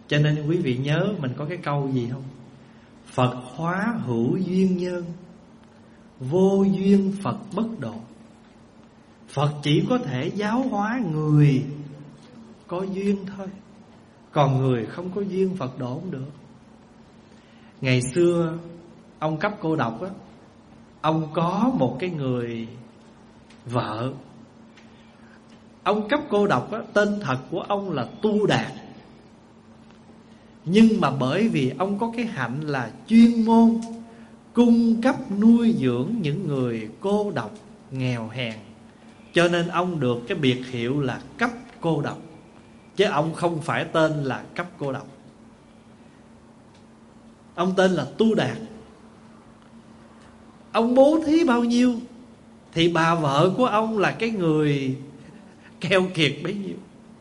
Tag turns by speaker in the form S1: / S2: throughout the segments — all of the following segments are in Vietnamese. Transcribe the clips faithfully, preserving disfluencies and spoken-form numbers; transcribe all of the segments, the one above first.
S1: Cho nên quý vị nhớ mình có cái câu gì không? Phật hóa hữu duyên nhân, vô duyên Phật bất độ. Phật chỉ có thể giáo hóa người có duyên thôi, còn người không có duyên Phật độ không được. Ngày xưa ông cấp cô độc á, ông có một cái người vợ. Ông cấp cô độc á, tên thật của ông là Tu Đạt. Nhưng mà bởi vì ông có cái hạnh là chuyên môn cung cấp nuôi dưỡng những người cô độc nghèo hèn, cho nên ông được cái biệt hiệu là cấp cô độc, chứ ông không phải tên là cấp cô độc. Ông tên là Tu Đạt. Ông bố thí bao nhiêu thì bà vợ của ông là cái người keo kiệt bấy nhiêu.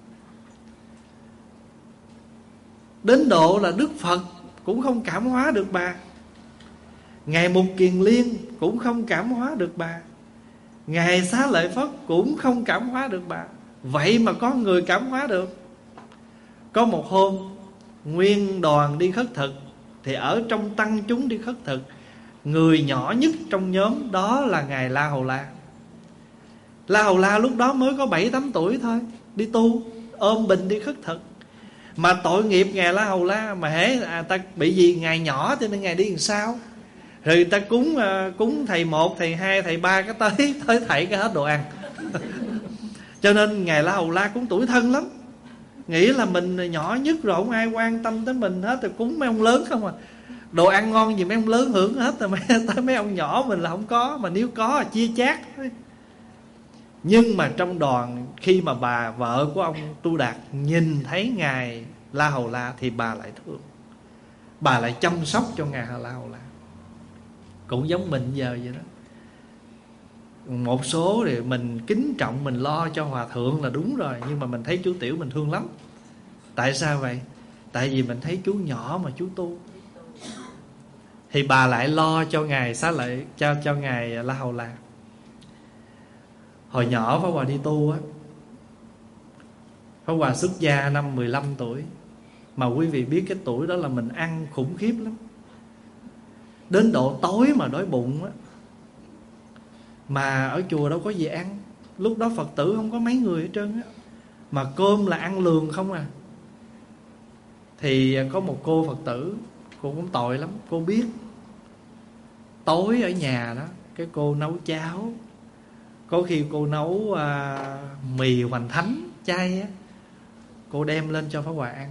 S1: Đến độ là Đức Phật cũng không cảm hóa được bà, Ngài Mục Kiền Liên cũng không cảm hóa được bà, Ngài Xá Lợi Phất cũng không cảm hóa được bà. Vậy mà có người cảm hóa được. Có một hôm nguyên đoàn đi khất thực, thì ở trong tăng chúng đi khất thực, người nhỏ nhất trong nhóm đó là Ngài La Hầu La. La Hầu La lúc đó mới có bảy tám tuổi thôi, đi tu, ôm bình đi khất thực. Mà tội nghiệp Ngài La Hầu La, mà hễ à, ta bị gì Ngài nhỏ cho nên Ngài đi làm sao. Rồi ta cúng cúng thầy một, thầy hai, thầy ba, cái tới tới thầy cái hết đồ ăn. Cho nên Ngài La Hầu La cũng tủi thân lắm, nghĩ là mình nhỏ nhất rồi không ai quan tâm tới mình hết, rồi cúng mấy ông lớn không à. Đồ ăn ngon gì mấy ông lớn hưởng hết, rồi tới mấy ông nhỏ mình là không có, mà nếu có là chia chác thôi. Nhưng mà trong đoàn, khi mà bà vợ của ông Tu Đạt nhìn thấy Ngài La Hầu La thì bà lại thương, bà lại chăm sóc cho Ngài La Hầu La. Cũng giống mình giờ vậy đó. Một số thì mình kính trọng, mình lo cho hòa thượng là đúng rồi, nhưng mà mình thấy chú Tiểu mình thương lắm. Tại sao vậy? Tại vì mình thấy chú nhỏ mà chú tu. Thì bà lại lo cho Ngài Xá Lợi, cho, cho Ngài La Hầu La. Hồi nhỏ Pháp Hòa đi tu á, Pháp Hòa xuất gia năm mười lăm tuổi. Mà quý vị biết cái tuổi đó là mình ăn khủng khiếp lắm, đến độ tối mà đói bụng á. Mà ở chùa đâu có gì ăn, lúc đó Phật tử không có mấy người hết trơn á, mà cơm là ăn lường không à. Thì có một cô Phật tử, cô cũng tội lắm. Cô biết tối ở nhà đó, cái cô nấu cháo, có khi cô nấu à, mì hoành thánh chay á, cô đem lên cho Pháp Hòa ăn.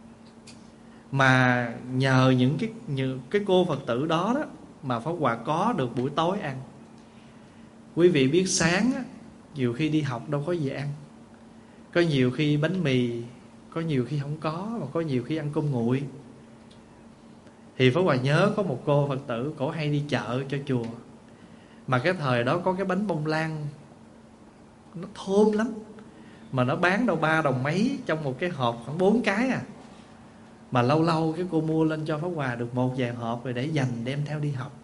S1: Mà nhờ những cái, những cái cô Phật tử đó đó mà Pháp Hòa có được buổi tối ăn. Quý vị biết sáng á, nhiều khi đi học đâu có gì ăn, có nhiều khi bánh mì, có nhiều khi không có, mà có nhiều khi ăn cơm nguội. Thì Pháp Hòa nhớ có một cô Phật tử, cổ hay đi chợ cho chùa. Mà cái thời đó có cái bánh bông lan, nó thơm lắm, mà nó bán đâu ba đồng mấy trong một cái hộp khoảng bốn cái à. Mà lâu lâu cái cô mua lên cho Pháp Hòa được một vài hộp, rồi để dành đem theo đi học.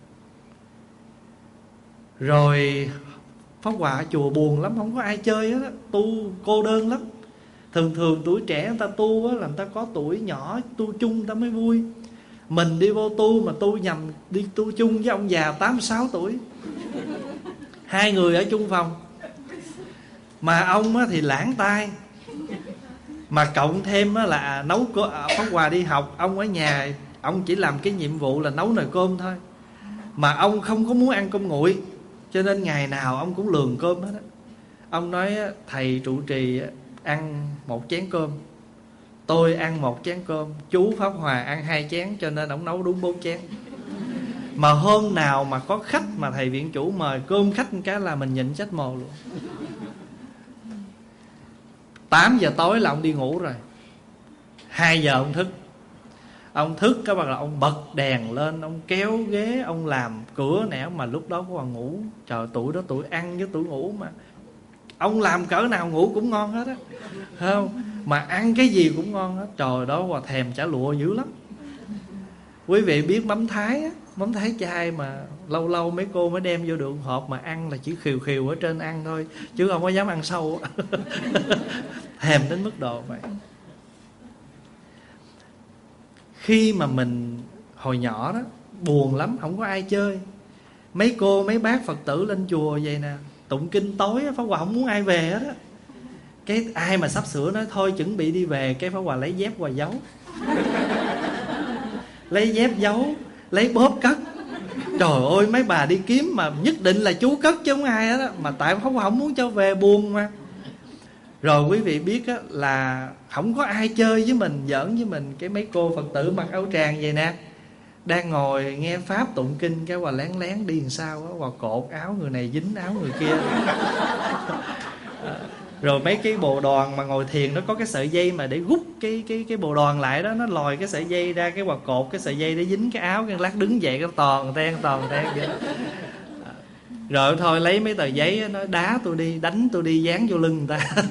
S1: Rồi Pháp Hòa ở chùa buồn lắm, không có ai chơi hết á, tu cô đơn lắm. Thường thường tuổi trẻ người ta tu á, là người ta có tuổi nhỏ tu chung người ta mới vui. Mình đi vô tu mà tu nhầm, đi tu chung với ông già tám mươi sáu tuổi, hai người ở chung phòng. Mà ông á thì lãng tai, mà cộng thêm á là nấu cơm. Pháp Hòa đi học, ông ở nhà ông chỉ làm cái nhiệm vụ là nấu nồi cơm thôi. Mà ông không có muốn ăn cơm nguội, cho nên ngày nào ông cũng lường cơm hết á. Ông nói thầy trụ trì ăn một chén cơm, tôi ăn một chén cơm, chú Pháp Hòa ăn hai chén, cho nên ông nấu đúng bốn chén. Mà hôm nào mà có khách mà thầy viện chủ mời cơm khách một cái là mình nhịn chết mồ luôn. Tám giờ tối là ông đi ngủ rồi, hai giờ ông thức. Ông thức cái bắt là ông bật đèn lên, ông kéo ghế, ông làm cửa nẻo. Mà lúc đó còn ngủ, trời, tuổi đó tuổi ăn với tuổi ngủ mà. Ông làm cỡ nào ngủ cũng ngon hết á, không? Mà ăn cái gì cũng ngon hết. Trời, đó Hòa thèm chả lụa dữ lắm. Quý vị biết mắm Thái á, mắm Thái chay mà lâu lâu mấy cô mới đem vô được hộp, mà ăn là chỉ khều khều ở trên ăn thôi, chứ không có dám ăn sâu. Thèm đến mức độ vậy. khi mà mình hồi nhỏ đó buồn lắm, không có ai chơi, mấy cô mấy bác Phật tử lên chùa vậy nè, tụng kinh tối Pháp Hòa không muốn ai về hết á. Cái ai mà sắp sửa nói thôi chuẩn bị đi về, cái Pháp Hòa lấy dép Hòa giấu lấy dép giấu, lấy bóp cất. Trời ơi, mấy bà đi kiếm mà nhất định là chú cất chứ không ai hết á, mà tại Pháp Hòa không muốn cho về, buồn mà. Rồi quý vị biết á, là không có ai chơi với mình, giỡn với mình. Cái mấy cô Phật tử mặc áo tràng vậy nè, đang ngồi nghe Pháp tụng kinh, cái Hòa lén lén đi làm sao á, Hòa cột áo người này dính áo người kia. Rồi mấy cái bồ đoàn mà ngồi thiền nó có cái sợi dây mà để rút cái cái cái bồ đoàn lại đó, nó lòi cái sợi dây ra, cái Hòa cột cái sợi dây để dính cái áo, cái lát đứng dậy cái toàn ten toàn ten vậy đó. Rồi thôi lấy mấy tờ giấy nó đá tôi đi, đánh tôi đi, dán vô lưng người ta.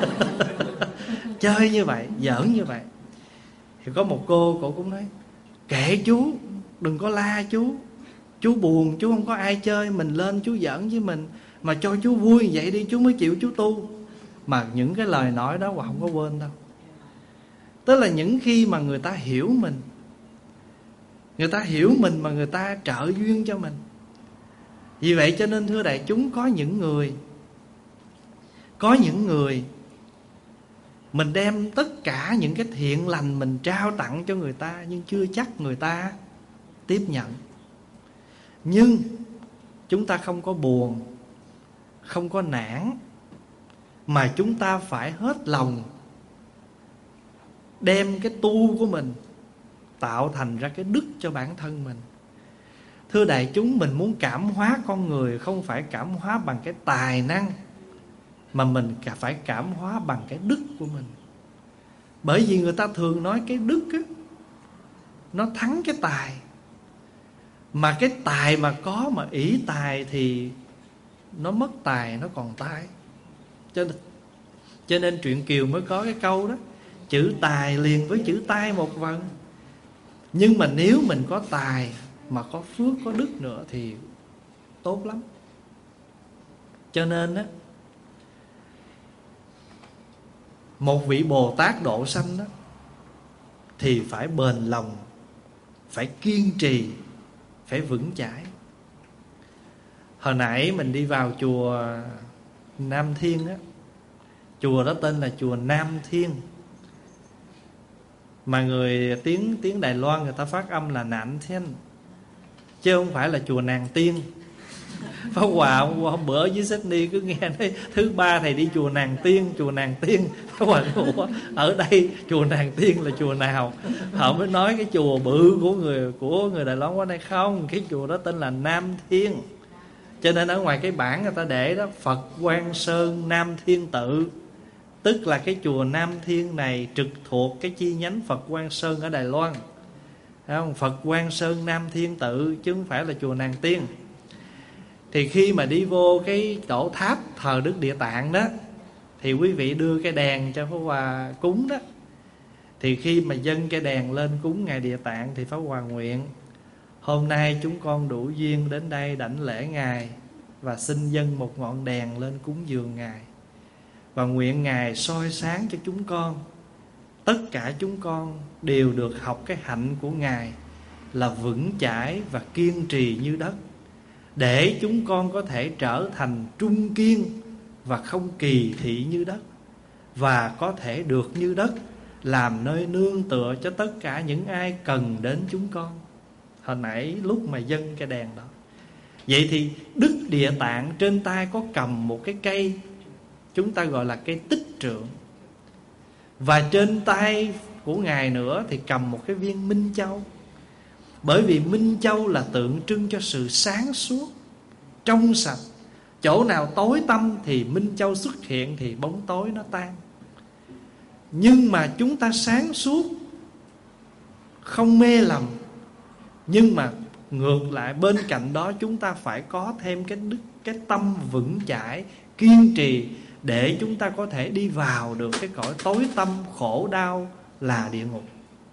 S1: Chơi như vậy, giỡn như vậy. Thì có một cô, cô cũng nói kệ chú, đừng có la chú, chú buồn, chú không có ai chơi, mình lên chú giỡn với mình, mà cho chú vui vậy đi chú mới chịu chú tu. Mà những cái lời nói đó Hòa không có quên đâu. Tức là những khi mà người ta hiểu mình, người ta hiểu mình mà người ta trợ duyên cho mình. Vì vậy cho nên thưa đại chúng, có những người Có những người mình đem tất cả những cái thiện lành mình trao tặng cho người ta, nhưng chưa chắc người ta tiếp nhận. Nhưng chúng ta không có buồn, không có nản, mà chúng ta phải hết lòng đem cái tu của mình tạo thành ra cái đức cho bản thân mình. Thưa đại chúng, mình muốn cảm hóa con người, không phải cảm hóa bằng cái tài năng, mà mình phải cảm hóa bằng cái đức của mình. Bởi vì người ta thường nói cái đức á, nó thắng cái tài. Mà cái tài mà có mà ỷ tài thì nó mất tài, nó còn tai. Cho nên, cho nên truyện Kiều mới có cái câu đó, chữ tài liền với chữ tai một vần. Nhưng mà nếu mình có tài mà có phước, có đức nữa thì tốt lắm. Cho nên á, một vị Bồ Tát độ sanh đó thì phải bền lòng, phải kiên trì, phải vững chãi. Hồi nãy mình đi vào chùa Nam Thiên á, chùa đó tên là chùa Nam Thiên, mà người tiếng tiếng Đài Loan người ta phát âm là Nạm Thiên, chứ không phải là chùa Nàng Tiên. Pháp Hòa hôm, hôm bữa ở dưới Sydney cứ nghe nói thứ ba thầy đi chùa Nàng Tiên, chùa Nàng Tiên. Pháp Hòa ủa, ở đây chùa Nàng Tiên là chùa nào? Họ mới nói cái chùa bự của người của người Đài Loan qua đây không, cái chùa đó tên là Nam Thiên. Cho nên ở ngoài cái bảng người ta để đó Phật Quang Sơn Nam Thiên Tự, tức là cái chùa Nam Thiên này trực thuộc cái chi nhánh Phật Quang Sơn ở Đài Loan. Không? Phật Quang Sơn Nam Thiên Tự chứ không phải là chùa Nàng Tiên. Thì khi mà đi vô cái tổ tháp thờ Đức Địa Tạng đó, thì quý vị đưa cái đèn cho Pháp Hòa cúng đó. Thì khi mà dâng cái đèn lên cúng Ngài Địa Tạng thì Pháp Hòa nguyện hôm nay chúng con đủ duyên đến đây đảnh lễ Ngài, và xin dâng một ngọn đèn lên cúng dường Ngài, và nguyện Ngài soi sáng cho chúng con. Tất cả chúng con đều được học cái hạnh của Ngài là vững chãi và kiên trì như đất, để chúng con có thể trở thành trung kiên và không kỳ thị như đất, và có thể được như đất làm nơi nương tựa cho tất cả những ai cần đến chúng con. Hồi nãy lúc mà dâng cái đèn đó. Vậy thì Đức Địa Tạng trên tay có cầm một cái cây, chúng ta gọi là cây tích trượng. Và trên tay của Ngài nữa thì cầm một cái viên Minh Châu. Bởi vì Minh Châu là tượng trưng cho sự sáng suốt, trong sạch. Chỗ nào tối tăm thì Minh Châu xuất hiện thì bóng tối nó tan. Nhưng mà chúng ta sáng suốt, không mê lầm. Nhưng mà ngược lại bên cạnh đó chúng ta phải có thêm cái đức, cái tâm vững chãi, kiên trì, để chúng ta có thể đi vào được cái cõi tối tăm khổ đau là địa ngục.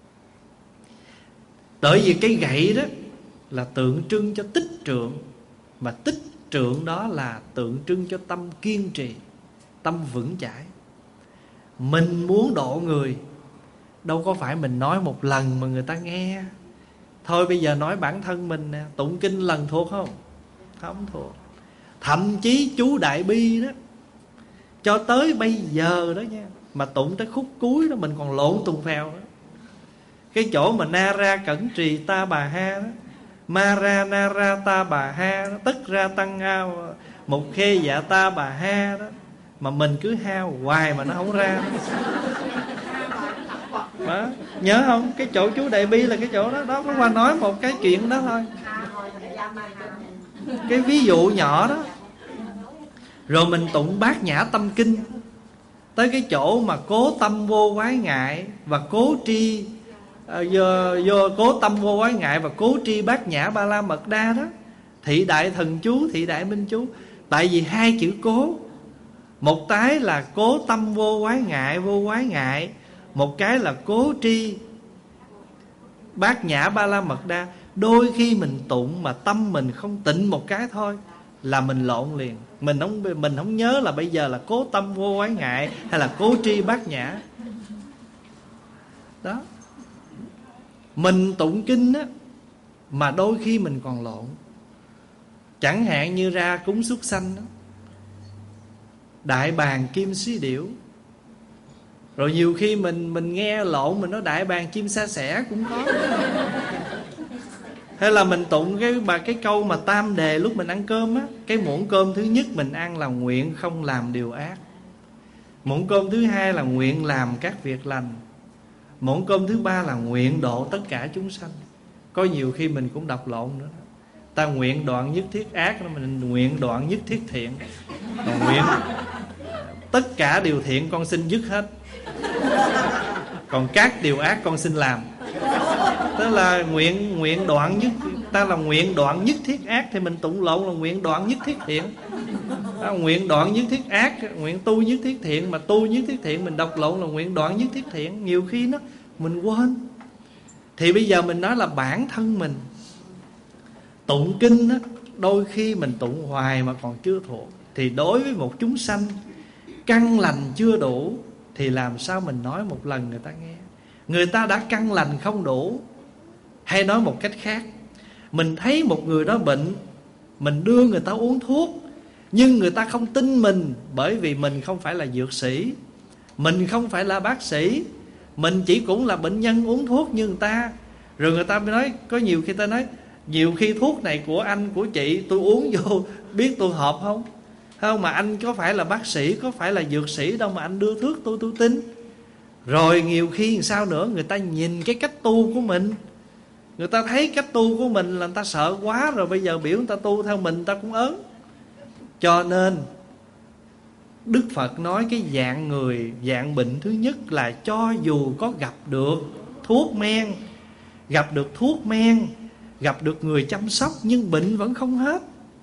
S1: Bởi vì cái gậy đó là tượng trưng cho tích trượng, mà tích trượng đó là tượng trưng cho tâm kiên trì, tâm vững chãi. Mình muốn độ người, đâu có phải mình nói một lần mà người ta nghe. Thôi bây giờ nói bản thân mình nè, tụng kinh lần thuộc không? Không thuộc. Thậm chí chú Đại Bi đó, cho tới bây giờ đó nha, mà tụng tới khúc cuối đó mình còn lộn tùng phèo đó. Cái chỗ mà na ra cẩn trì ta bà ha đó, ma ra na ra ta bà ha đó, tất ra tăng ao một khê dạ ta bà ha đó, mà mình cứ hao hoài mà nó không ra đó. Nhớ không? Cái chỗ chú Đại Bi là cái chỗ đó. Đó, có qua nói một cái chuyện đó thôi, cái ví dụ nhỏ đó. Rồi mình tụng Bát Nhã Tâm Kinh, tới cái chỗ mà cố tâm vô quái ngại và cố tri uh, vô, vô cố tâm vô quái ngại và cố tri Bát Nhã Ba La Mật Đa đó, thị đại thần chú, thị đại minh chú. Tại vì hai chữ cố, một cái là cố tâm vô quái ngại, vô quái ngại, một cái là cố tri Bát Nhã Ba La Mật Đa. Đôi khi mình tụng mà tâm mình không tịnh một cái thôi là mình lộn liền. Mình không mình không nhớ là bây giờ là cố tâm vô quái ngại hay là cố tri Bát Nhã. Đó. Mình tụng kinh á mà đôi khi mình còn lộn. Chẳng hạn như ra cúng súc sanh đó, Đại Bàng Kim Xí Điểu. Rồi nhiều khi mình mình nghe lộn, mình nói Đại Bàng Chim Sa Sẻ cũng có. Hay là mình tụng cái bà cái câu mà tam đề lúc mình ăn cơm á, cái muỗng cơm thứ nhất mình ăn là nguyện không làm điều ác. Muỗng cơm thứ hai là nguyện làm các việc lành. Muỗng cơm thứ ba là nguyện độ tất cả chúng sanh. Có nhiều khi mình cũng đọc lộn nữa. Ta nguyện đoạn nhất thiết ác, mình nguyện đoạn nhất thiết thiện. Còn nguyện tất cả điều thiện con xin dứt hết, còn các điều ác con xin làm. Tức là nguyện nguyện đoạn nhất, ta là nguyện đoạn nhất thiết ác thì mình tụng lộn là nguyện đoạn nhất thiết thiện. À, nguyện đoạn nhất thiết ác, nguyện tu nhất thiết thiện, mà tu nhất thiết thiện mình đọc lộn là nguyện đoạn nhất thiết thiện. Nhiều khi nó mình quên. Thì bây giờ mình nói là bản thân mình tụng kinh á, đôi khi mình tụng hoài mà còn chưa thuộc. Thì đối với một chúng sanh căn lành chưa đủ thì làm sao mình nói một lần người ta nghe. Người ta đã căn lành không đủ. Hay nói một cách khác, mình thấy một người đó bệnh, mình đưa người ta uống thuốc, nhưng người ta không tin mình, bởi vì mình không phải là dược sĩ, mình không phải là bác sĩ, mình chỉ cũng là bệnh nhân uống thuốc như người ta. Rồi người ta mới nói, có nhiều khi ta nói, nhiều khi thuốc này của anh, của chị, tôi uống vô biết tôi hợp không? Không, mà anh có phải là bác sĩ, có phải là dược sĩ đâu mà anh đưa thuốc tôi, tôi tin. Rồi nhiều khi làm sao nữa, người ta nhìn cái cách tu của mình, người ta thấy cách tu của mình là người ta sợ quá, rồi bây giờ biểu người ta tu theo mình, người ta cũng ớn. Cho nên Đức Phật nói cái dạng người, dạng bệnh thứ nhất là cho dù có gặp được thuốc men, gặp được thuốc men, gặp được người chăm sóc, nhưng bệnh vẫn không hết.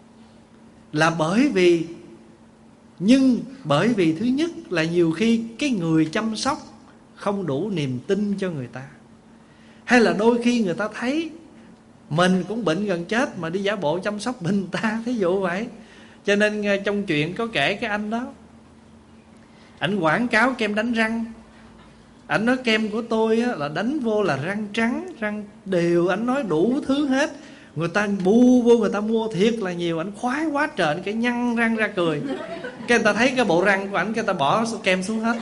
S1: Là bởi vì Nhưng bởi vì thứ nhất là nhiều khi cái người chăm sóc không đủ niềm tin cho người ta. Hay là đôi khi người ta thấy mình cũng bệnh gần chết mà đi giả bộ chăm sóc bệnh người ta, thí dụ vậy. Cho nên trong chuyện có kể cái anh đó, ảnh quảng cáo kem đánh răng. Ảnh nói kem của tôi á, là đánh vô là răng trắng, răng đều. Ảnh nói đủ thứ hết. Người ta bu vô, người ta mua thiệt là nhiều. Ảnh khoái quá trời, ảnh cái nhăn răng ra cười. Cái người ta thấy cái bộ răng của ảnh, cái người ta bỏ kem xuống hết.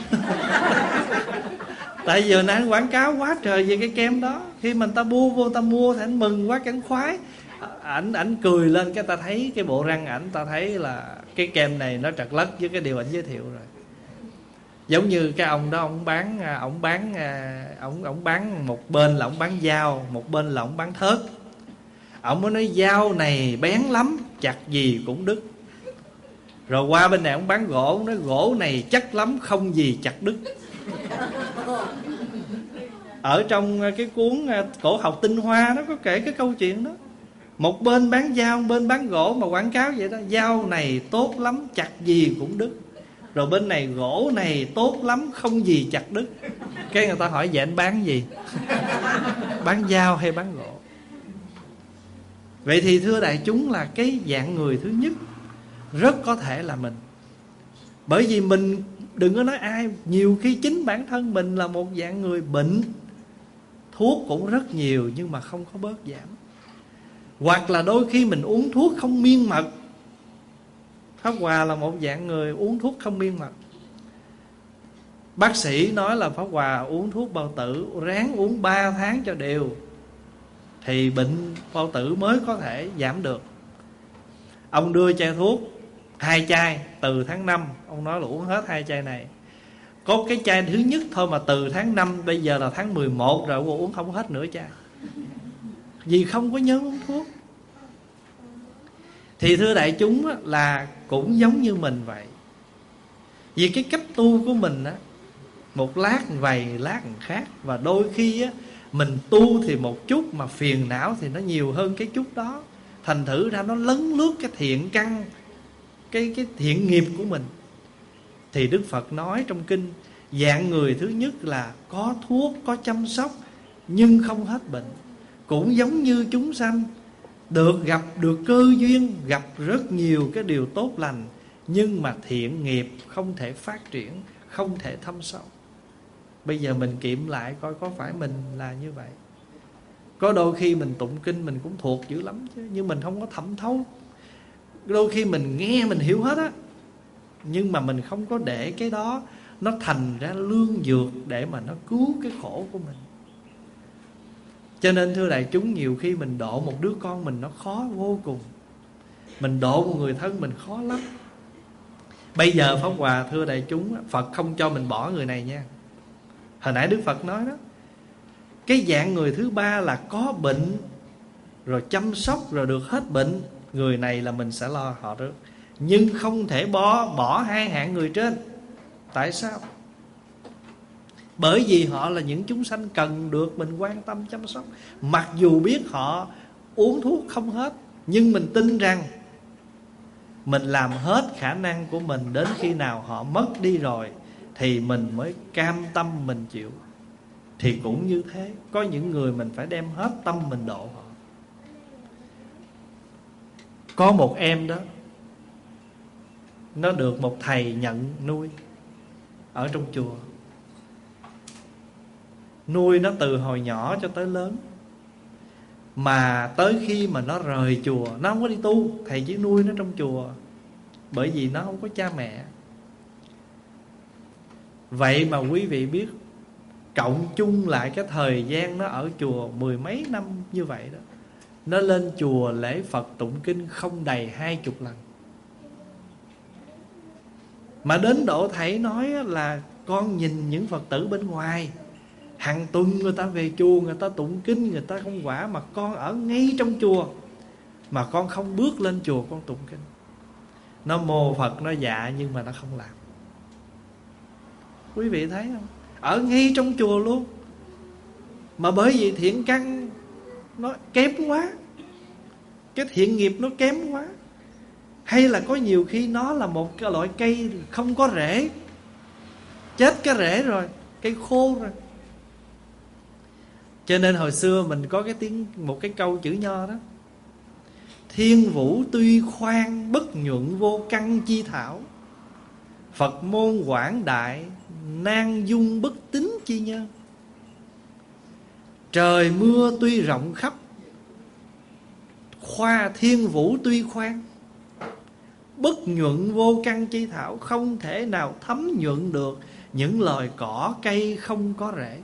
S1: Tại giờ nãy anh quảng cáo quá trời về cái kem đó. Khi mà người ta bu vô, người ta mua thì ảnh mừng quá, cái ảnh khoái. Ảnh ảnh cười lên, cái ta thấy cái bộ răng ảnh, ta thấy là cái kem này nó trật lất với cái điều ảnh giới thiệu rồi. Giống như cái ông đó, ông bán ông bán ông ông bán một bên là ông bán dao, một bên là ông bán thớt. Ông mới nói dao này bén lắm, chặt gì cũng đứt. Rồi qua bên này ông bán gỗ, ông nói gỗ này chắc lắm, không gì chặt đứt. Ở trong cái cuốn Cổ Học Tinh Hoa nó có kể cái câu chuyện đó. Một bên bán dao, một bên bán gỗ mà quảng cáo vậy đó. Dao này tốt lắm, chặt gì cũng đứt. Rồi bên này gỗ này tốt lắm, không gì chặt đứt. Cái người ta hỏi vậy anh bán gì? Bán dao hay bán gỗ? Vậy thì thưa đại chúng, là cái dạng người thứ nhất rất có thể là mình. Bởi vì mình đừng có nói ai, nhiều khi chính bản thân mình là một dạng người bệnh, thuốc cũng rất nhiều nhưng mà không có bớt giảm. Hoặc là đôi khi mình uống thuốc không miên mật. Pháp Hòa là một dạng người uống thuốc không miên mật. Bác sĩ nói là Pháp Hòa uống thuốc bao tử, ráng uống ba tháng cho đều, thì bệnh bao tử mới có thể giảm được. Ông đưa chai thuốc hai chai từ tháng năm, ông nói là uống hết hai chai này. Có cái chai thứ nhất thôi mà từ tháng năm, bây giờ là tháng mười một rồi, uống không hết nửa chai, vì không có nhớ uống thuốc. Thì thưa đại chúng là cũng giống như mình vậy. Vì cái cách tu của mình á, một lát vầy lát khác. Và đôi khi á, mình tu thì một chút mà phiền não thì nó nhiều hơn cái chút đó. Thành thử ra nó lấn lướt cái thiện căn, Cái, cái thiện nghiệp của mình. Thì Đức Phật nói trong kinh, dạng người thứ nhất là có thuốc, có chăm sóc nhưng không hết bệnh. Cũng giống như chúng sanh được gặp được cơ duyên, gặp rất nhiều cái điều tốt lành, nhưng mà thiện nghiệp không thể phát triển, không thể thâm sâu. Bây giờ mình kiểm lại coi có phải mình là như vậy. Có đôi khi mình tụng kinh mình cũng thuộc dữ lắm chứ, nhưng mình không có thẩm thấu. Đôi khi mình nghe mình hiểu hết á, nhưng mà mình không có để cái đó nó thành ra lương dược để mà nó cứu cái khổ của mình. Cho nên thưa đại chúng, nhiều khi mình độ một đứa con mình nó khó vô cùng. Mình độ một người thân mình khó lắm. Bây giờ Pháp Hòa thưa đại chúng, Phật không cho mình bỏ người này nha. Hồi nãy Đức Phật nói đó, cái dạng người thứ ba là có bệnh rồi chăm sóc rồi được hết bệnh, người này là mình sẽ lo họ trước. Nhưng không thể bỏ, bỏ hai hạng người trên. Tại sao? Bởi vì họ là những chúng sanh cần được mình quan tâm chăm sóc. Mặc dù biết họ uống thuốc không hết, nhưng mình tin rằng mình làm hết khả năng của mình, đến khi nào họ mất đi rồi thì mình mới cam tâm mình chịu. Thì cũng như thế, có những người mình phải đem hết tâm mình độ họ. Có một em đó, nó được một thầy nhận nuôi ở trong chùa, nuôi nó từ hồi nhỏ cho tới lớn. Mà tới khi mà nó rời chùa, nó không có đi tu, thầy chỉ nuôi nó trong chùa, bởi vì nó không có cha mẹ. Vậy mà quý vị biết, cộng chung lại cái thời gian nó ở chùa mười mấy năm như vậy đó, nó lên chùa lễ Phật tụng kinh không đầy hai chục lần. Mà đến độ thầy nói là con nhìn những Phật tử bên ngoài, hàng tuần người ta về chùa, người ta tụng kinh, người ta không quả, mà con ở ngay trong chùa mà con không bước lên chùa con tụng kinh. Nó mô Phật, nó dạ, nhưng mà nó không làm. Quý vị thấy không? Ở ngay trong chùa luôn, mà bởi vì thiện căn nó kém quá, cái thiện nghiệp nó kém quá. Hay là có nhiều khi nó là một cái loại cây không có rễ, chết cái rễ rồi, cây khô rồi. Cho nên hồi xưa mình có cái tiếng, một cái câu chữ Nho đó: thiên vũ tuy khoan, bất nhuận vô căn chi thảo. Phật môn quảng đại, nan dung bất tín chi nhân. Trời mưa tuy rộng khắp, khoa thiên vũ tuy khoan, bất nhuận vô căn chi thảo. Không thể nào thấm nhuận được những loài cỏ cây không có rễ.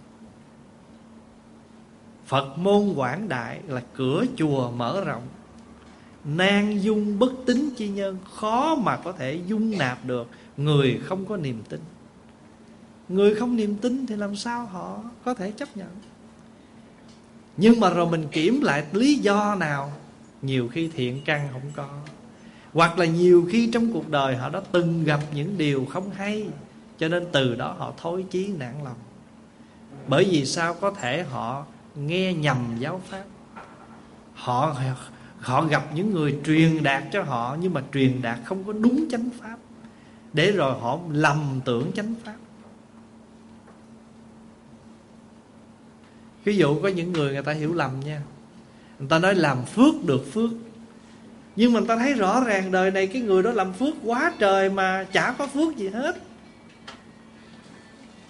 S1: Phật môn quảng đại là cửa chùa mở rộng, nan dung bất tín chi nhân. Khó mà có thể dung nạp được người không có niềm tin. Người không niềm tin thì làm sao họ có thể chấp nhận. Nhưng mà rồi mình kiểm lại lý do nào, nhiều khi thiện căn không có, hoặc là nhiều khi trong cuộc đời họ đã từng gặp những điều không hay, cho nên từ đó họ thối chí nản lòng. Bởi vì sao? Có thể họ nghe nhầm giáo pháp, Họ họ gặp những người truyền đạt cho họ, nhưng mà truyền đạt không có đúng chánh pháp, để rồi họ lầm tưởng chánh pháp. Ví dụ có những người người ta hiểu lầm nha. Người ta nói làm phước được phước, nhưng mà người ta thấy rõ ràng đời này cái người đó làm phước quá trời mà chả có phước gì hết.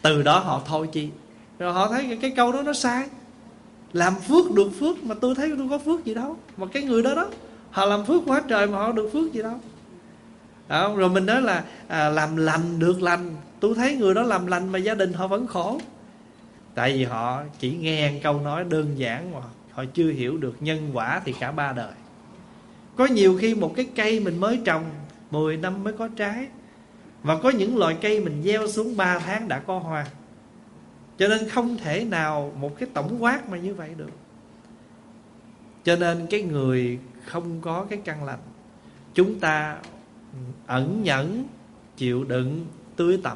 S1: Từ đó họ thôi chi. Rồi họ thấy cái, cái câu đó nó sai. Làm phước được phước mà tôi thấy tôi có phước gì đâu. Mà cái người đó đó, họ làm phước quá trời mà họ được phước gì đâu. À, rồi mình nói là à, làm lành được lành. Tôi thấy người đó làm lành mà gia đình họ vẫn khổ. Tại vì họ chỉ nghe câu nói đơn giản mà họ chưa hiểu được nhân quả thì cả ba đời. Có nhiều khi một cái cây mình mới trồng mười năm mới có trái, và có những loại cây mình gieo xuống ba tháng đã có hoa. Cho nên không thể nào một cái tổng quát mà như vậy được. Cho nên cái người không có cái căn lành, chúng ta ẩn nhẫn, chịu đựng, tưới tẩm.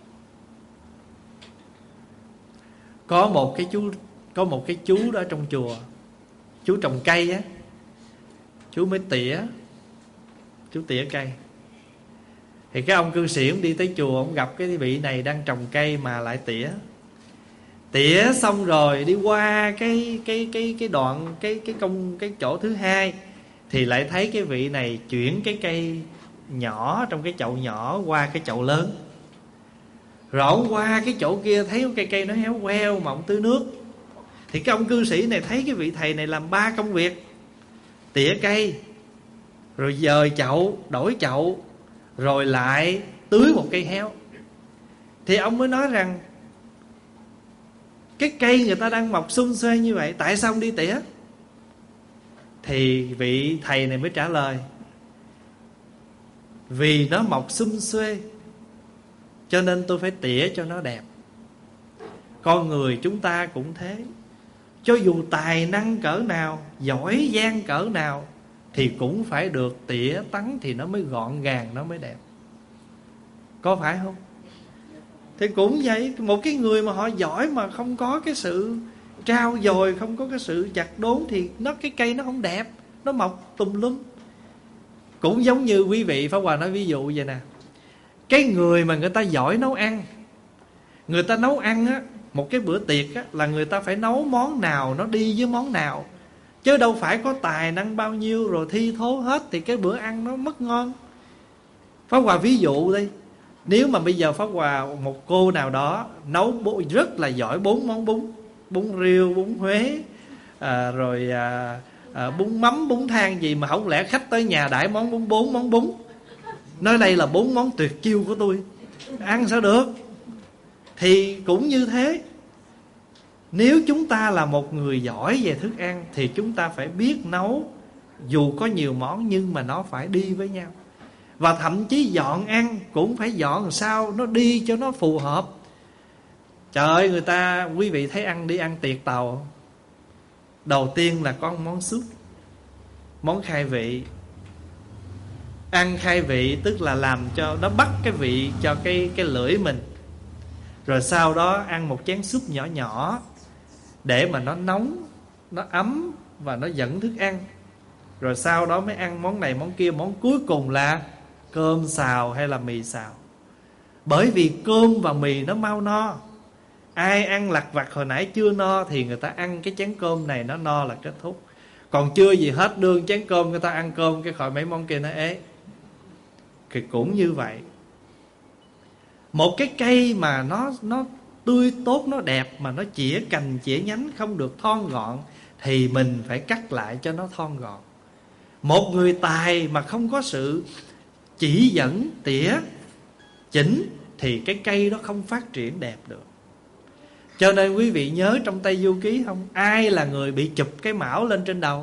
S1: Có một cái chú Có một cái chú đó trong chùa, chú trồng cây á. Chú mới tỉa Chú tỉa cây. Thì cái ông cư sĩ ông đi tới chùa, ông gặp cái vị này đang trồng cây mà lại tỉa. Tỉa xong rồi đi qua cái cái cái cái đoạn cái cái công cái chỗ thứ hai thì lại thấy cái vị này chuyển cái cây nhỏ trong cái chậu nhỏ qua cái chậu lớn. Rồi ông qua cái chỗ kia thấy cây cây nó héo queo mà ông tưới nước. Thì cái ông cư sĩ này thấy cái vị thầy này làm ba công việc: tỉa cây, rồi dời chậu, đổi chậu, rồi lại tưới một cây héo. Thì ông mới nói rằng cái cây người ta đang mọc sum xuê như vậy, tại sao ông đi tỉa? Thì vị thầy này mới trả lời: vì nó mọc sum xuê cho nên tôi phải tỉa cho nó đẹp. Con người chúng ta cũng thế. Cho dù tài năng cỡ nào, giỏi giang cỡ nào, thì cũng phải được tỉa tắn thì nó mới gọn gàng, nó mới đẹp. Có phải không? Thì cũng vậy. Một cái người mà họ giỏi mà không có cái sự trao dồi, không có cái sự chặt đốn, thì nó cái cây nó không đẹp, nó mọc tùm lum. Cũng giống như quý vị, Pháp Hòa nói ví dụ vậy nè. Cái người mà người ta giỏi nấu ăn, người ta nấu ăn á, một cái bữa tiệc á, là người ta phải nấu món nào nó đi với món nào. Chứ đâu phải có tài năng bao nhiêu rồi thi thố hết thì cái bữa ăn nó mất ngon. Pháp Hòa ví dụ đi. Nếu mà bây giờ Pháp Hòa một cô nào đó nấu rất là giỏi bốn món bún: bún riêu, bún Huế, à, rồi à, à, bún mắm, bún thang gì, mà không lẽ khách tới nhà đãi món bún bốn món bún, nói đây là bốn món tuyệt chiêu của tôi, ăn sao được? Thì cũng như thế. Nếu chúng ta là một người giỏi về thức ăn thì chúng ta phải biết nấu, dù có nhiều món nhưng mà nó phải đi với nhau. Và thậm chí dọn ăn cũng phải dọn làm sao nó đi cho nó phù hợp. Trời ơi, người ta, quý vị thấy ăn đi ăn tiệc tàu, đầu tiên là có một món súp, món khai vị. Ăn khai vị tức là làm cho nó bắt cái vị cho cái, cái lưỡi mình. Rồi sau đó ăn một chén súp nhỏ nhỏ để mà nó nóng, nó ấm và nó dẫn thức ăn. Rồi sau đó mới ăn món này món kia. Món cuối cùng là cơm xào hay là mì xào. Bởi vì cơm và mì nó mau no. Ai ăn lặt vặt hồi nãy chưa no thì người ta ăn cái chén cơm này nó no là kết thúc. Còn chưa gì hết đương chén cơm, người ta ăn cơm cái khỏi mấy món kia nó ế. Thì cũng như vậy. Một cái cây mà nó nó tươi tốt, nó đẹp, mà nó chĩa cành chĩa nhánh không được thon gọn thì mình phải cắt lại cho nó thon gọn. Một người tài mà không có sự chỉ dẫn, tỉa, chỉnh thì cái cây đó không phát triển đẹp được. Cho nên quý vị nhớ trong Tây Du Ký không? Ai là người bị chụp cái mão lên trên đầu?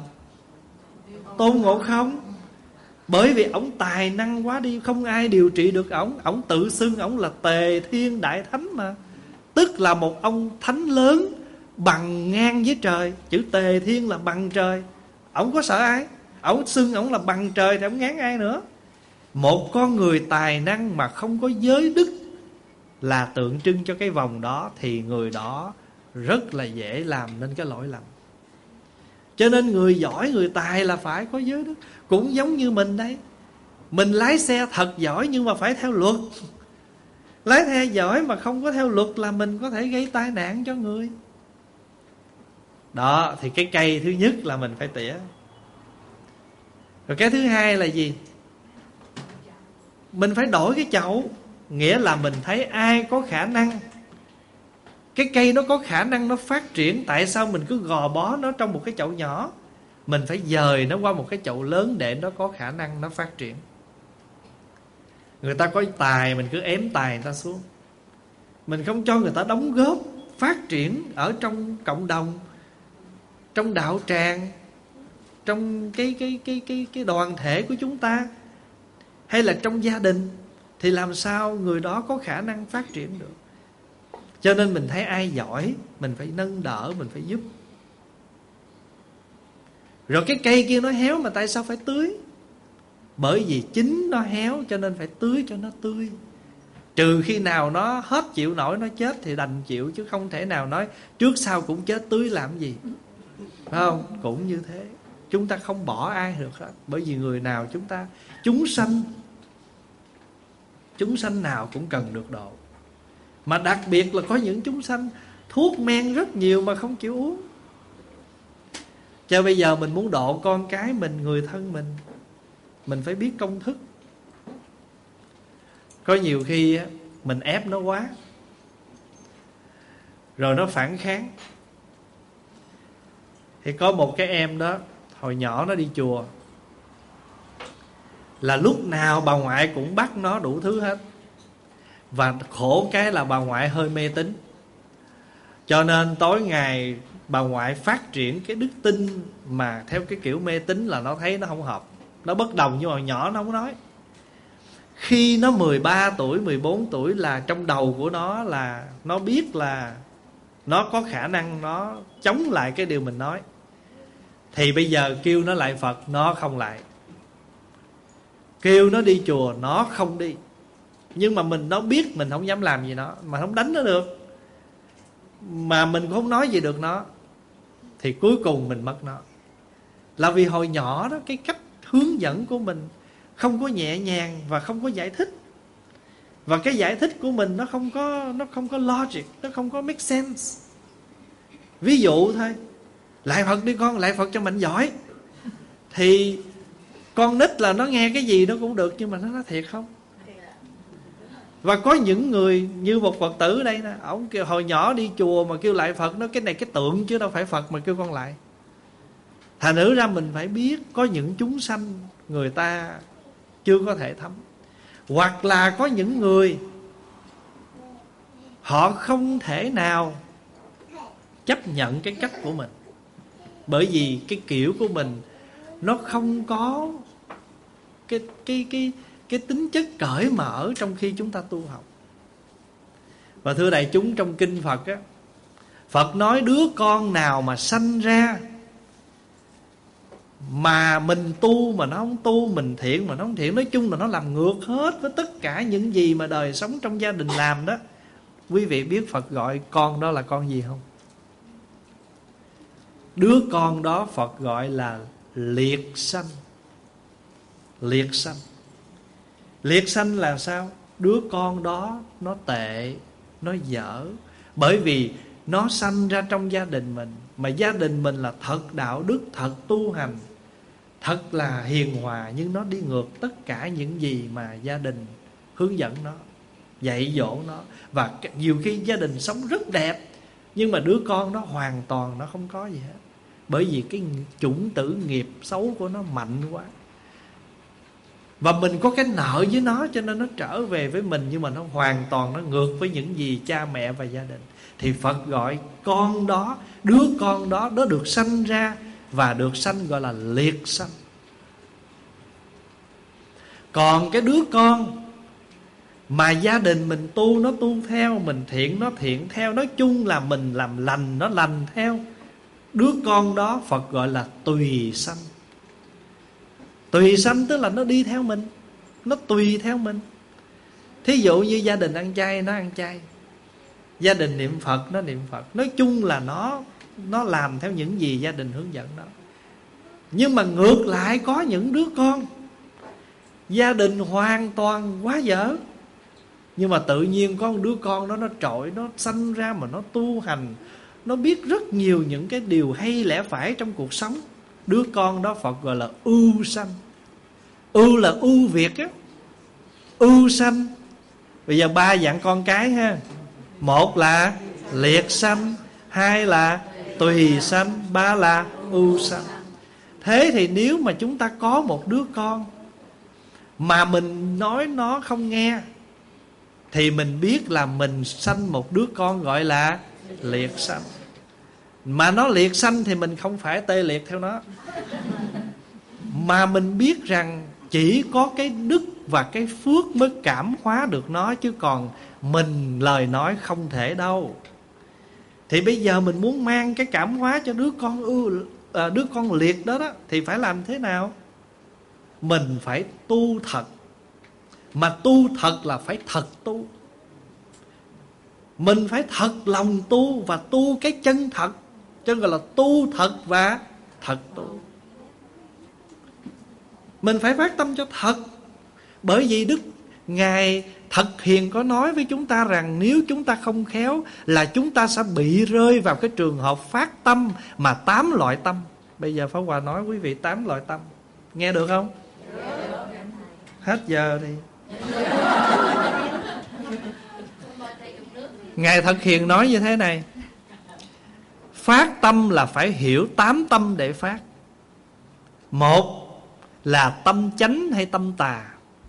S1: Tôn Ngộ Không. Bởi vì ổng tài năng quá đi, không ai điều trị được ổng. Ổng tự xưng ổng là Tề Thiên Đại Thánh mà, tức là một ông thánh lớn bằng ngang với trời. Chữ Tề Thiên là bằng trời. Ổng có sợ ai? Ổng xưng ổng là bằng trời thì ổng ngán ai nữa? Một con người tài năng mà không có giới đức là tượng trưng cho cái vòng đó, thì người đó rất là dễ làm nên cái lỗi lầm. Cho nên người giỏi, người tài là phải có giới đức. Cũng giống như mình đây. Mình lái xe thật giỏi nhưng mà phải theo luật. Lái xe giỏi mà không có theo luật là mình có thể gây tai nạn cho người. Đó, thì cái cây thứ nhất là mình phải tỉa. Rồi cái thứ hai là gì? Mình phải đổi cái chậu. Nghĩa là mình thấy ai có khả năng Cái cây nó có khả năng nó phát triển, tại sao mình cứ gò bó nó trong một cái chậu nhỏ? Mình phải dời nó qua một cái chậu lớn để nó có khả năng nó phát triển. Người ta có tài, mình cứ ém tài người ta xuống. Mình không cho người ta đóng góp phát triển ở trong cộng đồng, trong đạo tràng, trong cái cái cái cái cái đoàn thể của chúng ta, hay là trong gia đình, thì làm sao người đó có khả năng phát triển được? Cho nên mình thấy ai giỏi mình phải nâng đỡ, mình phải giúp. Rồi cái cây kia nó héo mà tại sao phải tưới? Bởi vì chính nó héo cho nên phải tưới cho nó tươi. Trừ khi nào nó hết chịu nổi nó chết thì đành chịu, chứ không thể nào nói trước sau cũng chết tưới làm gì, phải không? Cũng như thế. Chúng ta không bỏ ai được hết. Bởi vì người nào chúng ta, chúng sanh, chúng sanh nào cũng cần được độ. Mà đặc biệt là có những chúng sanh thuốc men rất nhiều mà không chịu uống. Cho bây giờ mình muốn độ con cái mình, người thân mình, mình phải biết công thức. Có nhiều khi mình ép nó quá, rồi nó phản kháng. Thì có một cái em đó, hồi nhỏ nó đi chùa, là lúc nào bà ngoại cũng bắt nó đủ thứ hết. Và khổ cái là bà ngoại hơi mê tín, cho nên tối ngày bà ngoại phát triển cái đức tin mà theo cái kiểu mê tín, là nó thấy nó không hợp, nó bất đồng. Nhưng mà nhỏ nó không nói. Khi nó mười ba tuổi, mười bốn tuổi là trong đầu của nó là nó biết là nó có khả năng nó chống lại cái điều mình nói. Thì bây giờ kêu nó lại Phật, nó không lại. Kêu nó đi chùa, nó không đi. Nhưng mà mình nó biết mình không dám làm gì nó, mà không đánh nó được, mà mình cũng không nói gì được nó, thì cuối cùng mình mất nó. Là vì hồi nhỏ đó, cái cách hướng dẫn của mình không có nhẹ nhàng và không có giải thích. Và cái giải thích của mình nó không có nó không có logic, nó không có make sense. Ví dụ thôi, lại Phật đi con, lại Phật cho mạnh giỏi. Thì con nít là nó nghe cái gì nó cũng được, nhưng mà nó nói thiệt không? Và có những người như một Phật tử đây nè, ổng kêu hồi nhỏ đi chùa mà kêu lại Phật, nó cái này cái tượng chứ đâu phải Phật mà kêu con lại. Thành thử ra mình phải biết có những chúng sanh người ta chưa có thể thấm. Hoặc là có những người họ không thể nào chấp nhận cái cách của mình, bởi vì cái kiểu của mình nó không có cái cái cái cái tính chất cởi mở trong khi chúng ta tu học. Và thưa đại chúng, trong kinh Phật á, Phật nói đứa con nào mà sanh ra mà mình tu mà nó không tu, mình thiện mà nó không thiện, nói chung là nó làm ngược hết với tất cả những gì mà đời sống trong gia đình làm đó. Quý vị biết Phật gọi con đó là con gì không? Đứa con đó Phật gọi là liệt sanh. Liệt sanh. Liệt sanh là sao? Đứa con đó nó tệ, nó dở, bởi vì nó sanh ra trong gia đình mình, mà gia đình mình là thật đạo đức, thật tu hành, thật là hiền hòa, nhưng nó đi ngược tất cả những gì mà gia đình hướng dẫn nó, dạy dỗ nó. Và nhiều khi gia đình sống rất đẹp, nhưng mà đứa con đó hoàn toàn nó không có gì hết, bởi vì cái chủng tử nghiệp xấu của nó mạnh quá. Và mình có cái nợ với nó, cho nên nó trở về với mình, nhưng mà nó hoàn toàn nó ngược với những gì cha mẹ và gia đình. Thì Phật gọi con đó, đứa con đó, nó được sanh ra và được sanh gọi là liệt sanh. Còn cái đứa con mà gia đình mình tu, nó tu theo, mình thiện, nó thiện theo, nói chung là mình làm lành, nó lành theo, đứa con đó Phật gọi là tùy sanh. Tùy sanh tức là nó đi theo mình, nó tùy theo mình. Thí dụ như gia đình ăn chay, nó ăn chay. Gia đình niệm Phật, nó niệm Phật. Nói chung là nó Nó làm theo những gì gia đình hướng dẫn nó. Nhưng mà ngược lại, có những đứa con gia đình hoàn toàn quá dở, nhưng mà tự nhiên có một đứa con đó nó trội, nó sanh ra mà nó tu hành, nó biết rất nhiều những cái điều hay lẽ phải trong cuộc sống. Đứa con đó Phật gọi là ưu sanh. Ưu là ưu việt á, ưu sanh. Bây giờ ba dạng con cái ha. Một là liệt sanh, hai là tùy sanh, ba là ưu sanh. Thế thì nếu mà chúng ta có một đứa con mà mình nói nó không nghe, thì mình biết là mình sanh một đứa con gọi là liệt sanh. Mà nó liệt sanh thì mình không phải tê liệt theo nó, mà mình biết rằng chỉ có cái đức và cái phước mới cảm hóa được nó, chứ còn mình lời nói không thể đâu. Thì bây giờ mình muốn mang cái cảm hóa cho đứa con ưu à, đứa con liệt đó đó, thì phải làm thế nào? Mình phải tu thật. Mà tu thật là phải thật tu. Mình phải thật lòng tu, và tu cái chân thật, cho gọi là tu thật và thật tu. Mình phải phát tâm cho thật. Bởi vì Đức Ngài Thật Hiền có nói với chúng ta rằng nếu chúng ta không khéo là chúng ta sẽ bị rơi vào cái trường hợp phát tâm mà tám loại tâm. Bây giờ Pháp Hòa nói quý vị tám loại tâm. Nghe được không? Hết giờ thì Ngài Thật Hiền nói như thế này: phát tâm là phải hiểu tám tâm để phát. Một là tâm chánh hay tâm tà.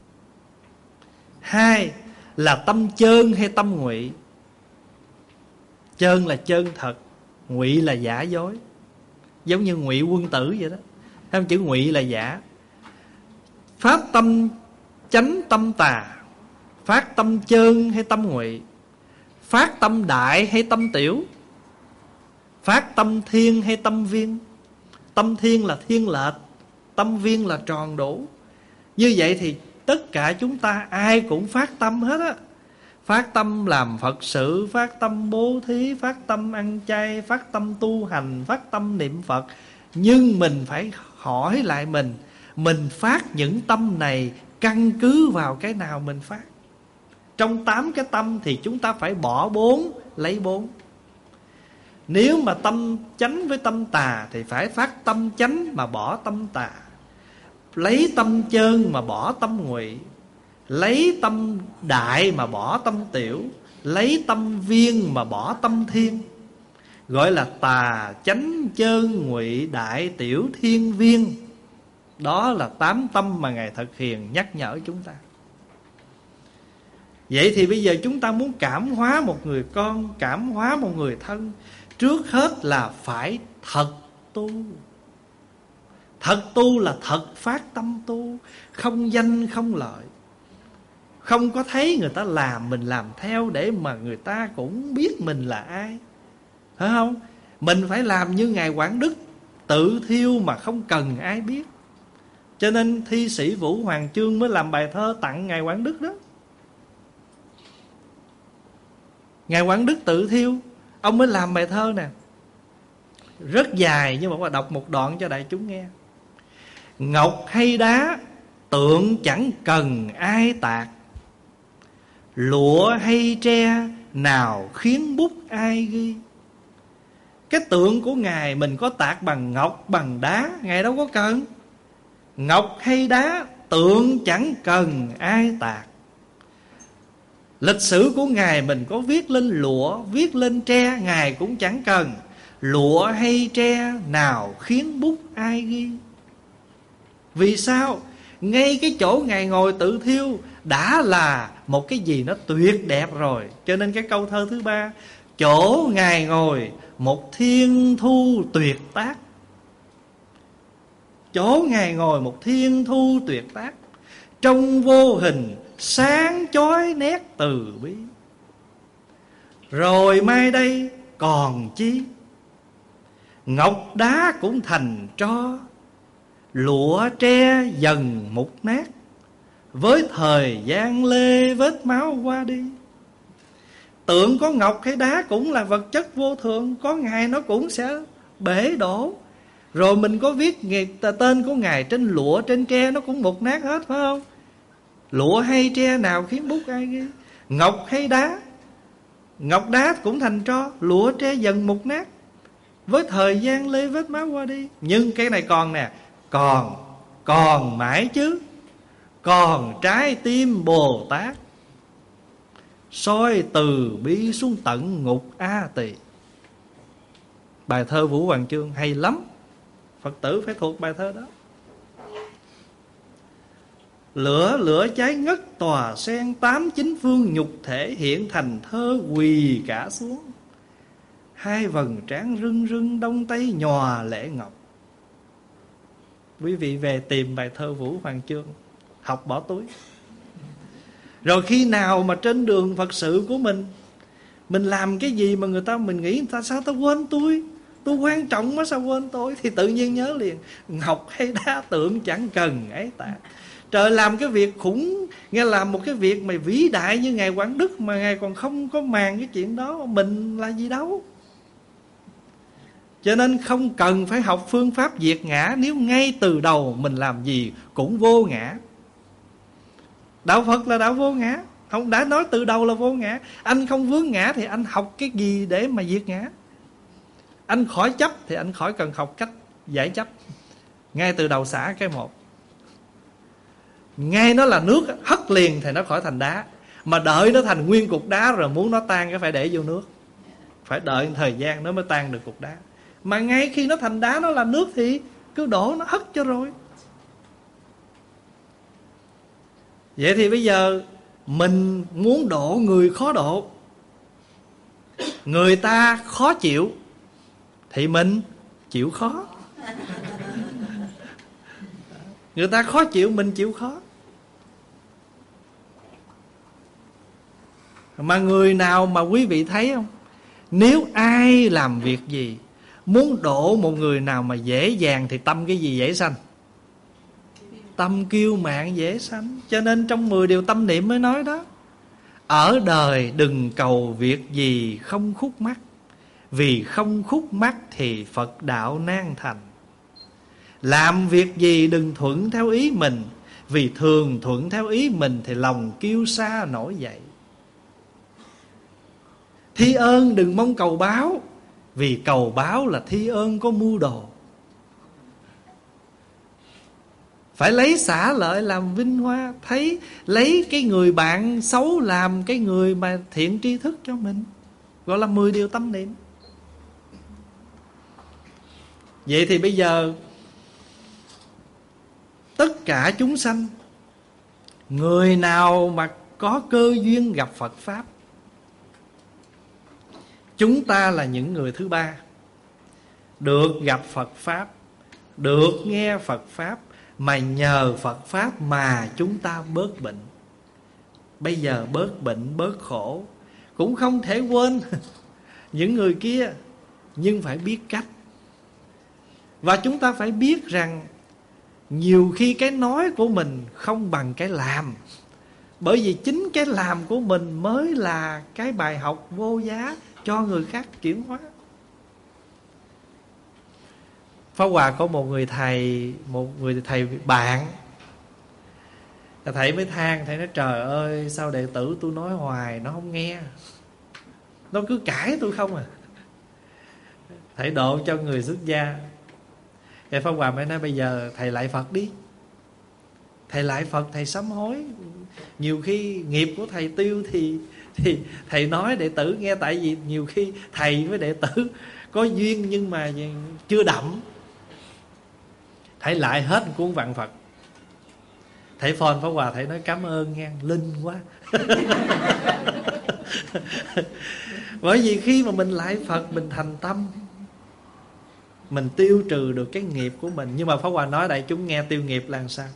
S1: Hai là tâm chơn hay tâm ngụy. Chơn là chân thật, ngụy là giả dối. Giống như Ngụy Quân Tử vậy đó. Thấy không? Chữ ngụy là giả. Phát tâm chánh tâm tà, phát tâm chơn hay tâm ngụy, phát tâm đại hay tâm tiểu, phát tâm thiên hay tâm viên. Tâm thiên là thiên lệch, tâm viên là tròn đủ. Như vậy thì tất cả chúng ta ai cũng phát tâm hết á. Phát tâm làm Phật sự, phát tâm bố thí, phát tâm ăn chay, phát tâm tu hành, phát tâm niệm Phật. Nhưng mình phải hỏi lại mình, mình phát những tâm này căn cứ vào cái nào mình phát? Trong tám cái tâm thì chúng ta phải bỏ bốn, lấy bốn. Nếu mà tâm chánh với tâm tà thì phải phát tâm chánh mà bỏ tâm tà, lấy tâm chơn mà bỏ tâm ngụy, lấy tâm đại mà bỏ tâm tiểu, lấy tâm viên mà bỏ tâm thiên. Gọi là tà chánh chơn ngụy đại tiểu thiên viên. Đó là tám tâm mà Ngài Thật Hiền nhắc nhở chúng ta. Vậy thì bây giờ chúng ta muốn cảm hóa một người con, cảm hóa một người thân, trước hết là phải thật tu. Thật tu là thật phát tâm tu, không danh không lợi. Không có thấy người ta làm mình làm theo để mà người ta cũng biết mình là ai, phải không? Mình phải làm như Ngài Quảng Đức, tự thiêu mà không cần ai biết. Cho nên thi sĩ Vũ Hoàng Chương mới làm bài thơ tặng Ngài Quảng Đức đó. Ngài Quảng Đức tự thiêu, ông mới làm bài thơ nè, rất dài nhưng mà đọc một đoạn cho đại chúng nghe. Ngọc hay đá tượng chẳng cần ai tạc, lụa hay tre nào khiến bút ai ghi. Cái tượng của Ngài mình có tạc bằng ngọc, bằng đá, Ngài đâu có cần. Ngọc hay đá tượng chẳng cần ai tạc. Lịch sử của Ngài mình có viết lên lụa, viết lên tre, Ngài cũng chẳng cần. Lụa hay tre nào khiến bút ai ghi. Vì sao? Ngay cái chỗ Ngài ngồi tự thiêu đã là một cái gì nó tuyệt đẹp rồi. Cho nên cái câu thơ thứ ba: chỗ Ngài ngồi một thiên thu tuyệt tác. Chỗ Ngài ngồi một thiên thu tuyệt tác, trong vô hình sáng chói nét từ bi. Rồi mai đây còn chi, ngọc đá cũng thành tro, lụa tre dần mục nát, với thời gian lê vết máu qua đi. Tượng có ngọc hay đá cũng là vật chất vô thường, có ngày nó cũng sẽ bể đổ. Rồi mình có viết tên của Ngài trên lụa, trên tre, nó cũng mục nát hết, phải không? Lụa hay tre nào khiến bút ai ghi. Ngọc hay đá, ngọc đá cũng thành tro, lụa tre dần mục nát, với thời gian lê vết máu qua đi. Nhưng cái này còn nè, còn, còn mãi chứ, còn trái tim Bồ Tát. soi từ bi xuống tận ngục A Tỳ. Bài thơ Vũ Hoàng Chương hay lắm, Phật tử phải thuộc bài thơ đó. Lửa lửa cháy ngất tòa sen, tám chín phương nhục thể hiện thành thơ quỳ cả xuống. Hai vầng trán rưng rưng, đông tây nhòa lệ ngọc. Quý vị về tìm bài thơ Vũ Hoàng Chương, học bỏ túi. Rồi khi nào mà trên đường Phật sự của mình, mình làm cái gì mà người ta, mình nghĩ người ta sao ta quên tôi, tôi quan trọng quá sao quên tôi, thì tự nhiên nhớ liền. Ngọc hay đá tượng chẳng cần ấy tạ. Trời, làm cái việc khủng, nghe làm một cái việc mà vĩ đại như Ngài Quảng Đức mà Ngài còn không có màng cái chuyện đó, mình là gì đâu. Cho nên không cần phải học phương pháp diệt ngã, nếu ngay từ đầu mình làm gì cũng vô ngã. Đạo Phật là đạo vô ngã, không đã nói từ đầu là vô ngã. Anh không vướng ngã thì anh học cái gì để mà diệt ngã? Anh khỏi chấp thì anh khỏi cần học cách giải chấp. Ngay từ đầu xả cái một, ngay nó là nước hất liền thì nó khỏi thành đá. Mà đợi nó thành nguyên cục đá rồi muốn nó tan cái phải để vô nước, phải đợi thời gian nó mới tan được cục đá. Mà ngay khi nó thành đá, nó là nước thì cứ đổ nó hất cho rồi. Vậy thì bây giờ mình muốn độ người khó độ, người ta khó chịu thì mình chịu khó. Người ta khó chịu mình chịu khó. Mà người nào mà quý vị thấy không, nếu ai làm việc gì muốn độ một người nào mà dễ dàng thì tâm cái gì dễ sanh? Tâm kiêu mạn dễ sanh. Cho nên trong mười điều tâm niệm mới nói đó: ở đời đừng cầu việc gì không khúc mắc, vì không khúc mắc thì Phật đạo nan thành. Làm việc gì đừng thuận theo ý mình, vì thường thuận theo ý mình thì lòng kiêu sa nổi dậy. Thi ơn đừng mong cầu báo, vì cầu báo là thi ơn có mưu đồ. Phải lấy xả lợi làm vinh hoa, thấy lấy cái người bạn xấu làm cái người mà thiện tri thức cho mình, gọi là mười điều tâm niệm. Vậy thì bây giờ tất cả chúng sanh, người nào mà có cơ duyên gặp Phật Pháp, chúng ta là những người thứ ba, được gặp Phật Pháp, được nghe Phật Pháp, mà nhờ Phật Pháp mà chúng ta bớt bệnh. Bây giờ bớt bệnh, bớt khổ, cũng không thể quên những người kia, nhưng phải biết cách. Và chúng ta phải biết rằng nhiều khi cái nói của mình không bằng cái làm, bởi vì chính cái làm của mình mới là cái bài học vô giá cho người khác chuyển hóa. Pháp Hòa có một người thầy, một người thầy bạn, thầy mới than, thầy nói trời ơi sao đệ tử tôi nói hoài nó không nghe, nó cứ cãi tôi không à. Thầy độ cho người xuất gia. Thì Pháp Hòa mới nói bây giờ thầy lại Phật đi, thầy lại Phật, thầy sám hối. Nhiều khi nghiệp của thầy tiêu thì thì thầy nói đệ tử nghe, tại vì nhiều khi thầy với đệ tử có duyên nhưng mà chưa đậm. Thầy lại hết cuốn Vạn Phật. Thầy phone Pháp Hòa, thầy nói cảm ơn nghe, linh quá. Bởi vì khi mà mình lại Phật, mình thành tâm, mình tiêu trừ được cái nghiệp của mình. Nhưng mà Pháp Hòa nói đại chúng nghe tiêu nghiệp là sao?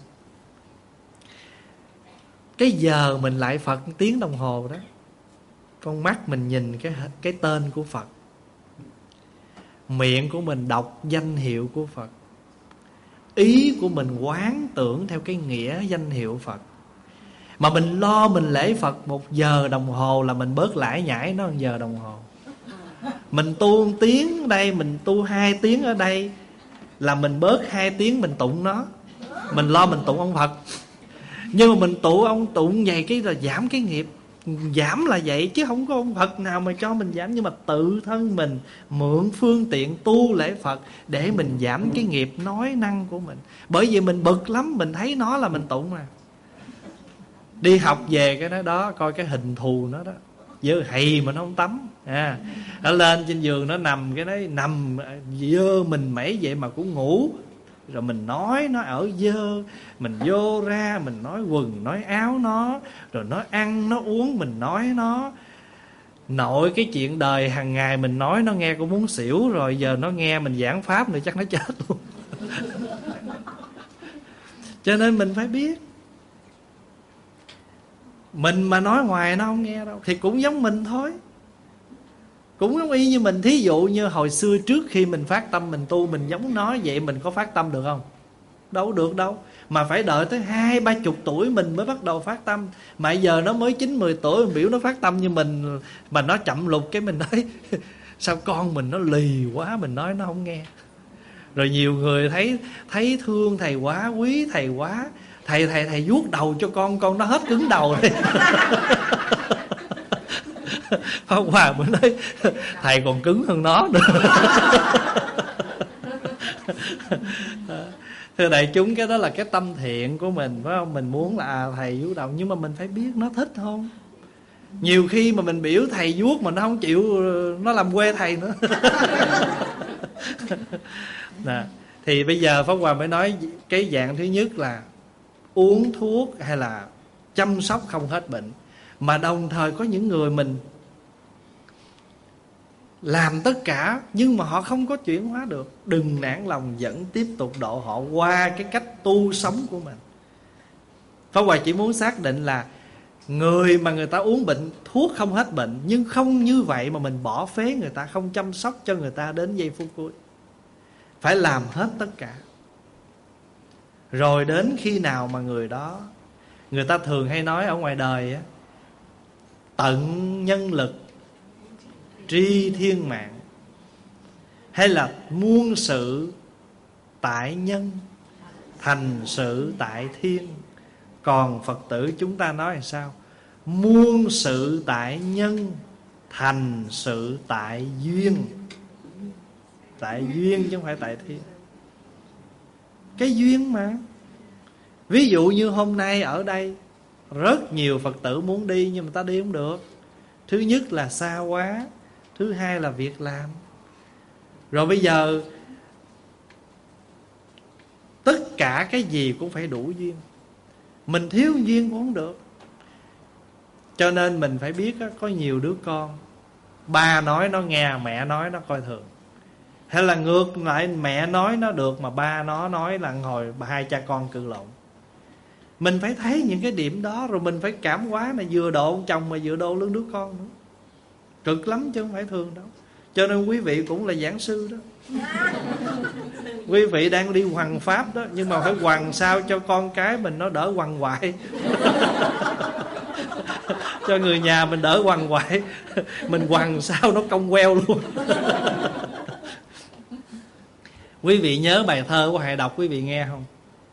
S1: Cái giờ mình lại Phật tiếng đồng hồ đó, con mắt mình nhìn cái, cái tên của Phật, miệng của mình đọc danh hiệu của Phật, ý của mình quán tưởng theo cái nghĩa danh hiệu Phật. Mà mình lo mình lễ Phật một giờ đồng hồ là mình bớt lải nhải nó một giờ đồng hồ. Mình tu một tiếng ở đây, mình tu hai tiếng ở đây là mình bớt hai tiếng mình tụng nó. Mình lo mình tụng ông Phật, nhưng mà mình tụng ông tụng vậy cái là giảm cái nghiệp. Giảm là vậy chứ không có ông Phật nào mà cho mình giảm. Nhưng mà tự thân mình mượn phương tiện tu lễ Phật để mình giảm cái nghiệp nói năng của mình. Bởi vì mình bực lắm, mình thấy nó là mình tụng mà. Đi học về cái đó đó, coi cái hình thù nó đó, dơ hầy mà nó không tắm à. Nó lên trên giường nó nằm, cái đấy nằm dơ mình mẩy vậy mà cũng ngủ. Rồi mình nói nó ở dơ, mình vô ra mình nói quần nói áo nó, rồi nó ăn nó uống mình nói nó. Nội cái chuyện đời hàng ngày mình nói nó nghe cũng muốn xỉu rồi, giờ nó nghe mình giảng pháp nữa chắc nó chết luôn. Cho nên mình phải biết, mình mà nói hoài nó không nghe đâu, thì cũng giống mình thôi, cũng giống y như mình. Thí dụ như hồi xưa trước khi mình phát tâm mình tu, mình giống nó vậy, mình có phát tâm được không? Đâu được đâu. Mà phải đợi tới hai ba chục tuổi mình mới bắt đầu phát tâm. Mà giờ nó mới chín mười tuổi, mình biểu nó phát tâm như mình, mà nó chậm lục cái mình nói sao con mình nó lì quá, mình nói nó không nghe. Rồi nhiều người thấy thấy thương thầy quá, quý thầy quá, thầy thầy thầy vuốt đầu cho con, con nó hết cứng đầu rồi. Pháp Hòa mới nói thầy còn cứng hơn nó nữa. Thưa đại chúng, cái đó là cái tâm thiện của mình, phải không? Mình muốn là à, thầy vuốt đầu, nhưng mà mình phải biết nó thích không. Nhiều khi mà mình biểu thầy vuốt mà nó không chịu, nó làm quê thầy nữa. Nè, thì bây giờ Pháp Hòa mới nói cái dạng thứ nhất là uống thuốc hay là chăm sóc không hết bệnh. Mà đồng thời có những người mình làm tất cả nhưng mà họ không có chuyển hóa được, đừng nản lòng, vẫn tiếp tục độ họ qua cái cách tu sống của mình. Pháp Hòa chỉ muốn xác định là người mà người ta uống bệnh thuốc không hết bệnh, nhưng không như vậy mà mình bỏ phế người ta, không chăm sóc cho người ta đến giây phút cuối. Phải làm hết tất cả. Rồi đến khi nào mà người đó, người ta thường hay nói ở ngoài đời á, tận nhân lực tri thiên mạng, hay là muôn sự tại nhân, thành sự tại thiên. Còn Phật tử chúng ta nói là sao? Muôn sự tại nhân, thành sự tại duyên. Tại duyên chứ không phải tại thiên. Cái duyên mà. Ví dụ như hôm nay ở đây rất nhiều Phật tử muốn đi nhưng mà ta đi không được. Thứ nhất là xa quá, thứ hai là việc làm. Rồi bây giờ tất cả cái gì cũng phải đủ duyên, mình thiếu duyên cũng không được. Cho nên mình phải biết có nhiều đứa con, ba nói nó nghe, mẹ nói nó coi thường. Hay là ngược lại, mẹ nói nó được mà ba nó nói là ngồi hai cha con cự lộn. Mình phải thấy những cái điểm đó, rồi mình phải cảm hóa là vừa độ ông chồng mà vừa độ lưng đứa con nữa. Cực lắm chứ không phải thường đâu. Cho nên quý vị cũng là giảng sư đó. Quý vị đang đi hoằng pháp đó, nhưng mà phải hoằng sao cho con cái mình nó đỡ hoằng hoại. Cho người nhà mình đỡ hoằng hoại, mình hoằng sao nó cong queo luôn. Quý vị nhớ bài thơ của Hài đọc quý vị nghe không?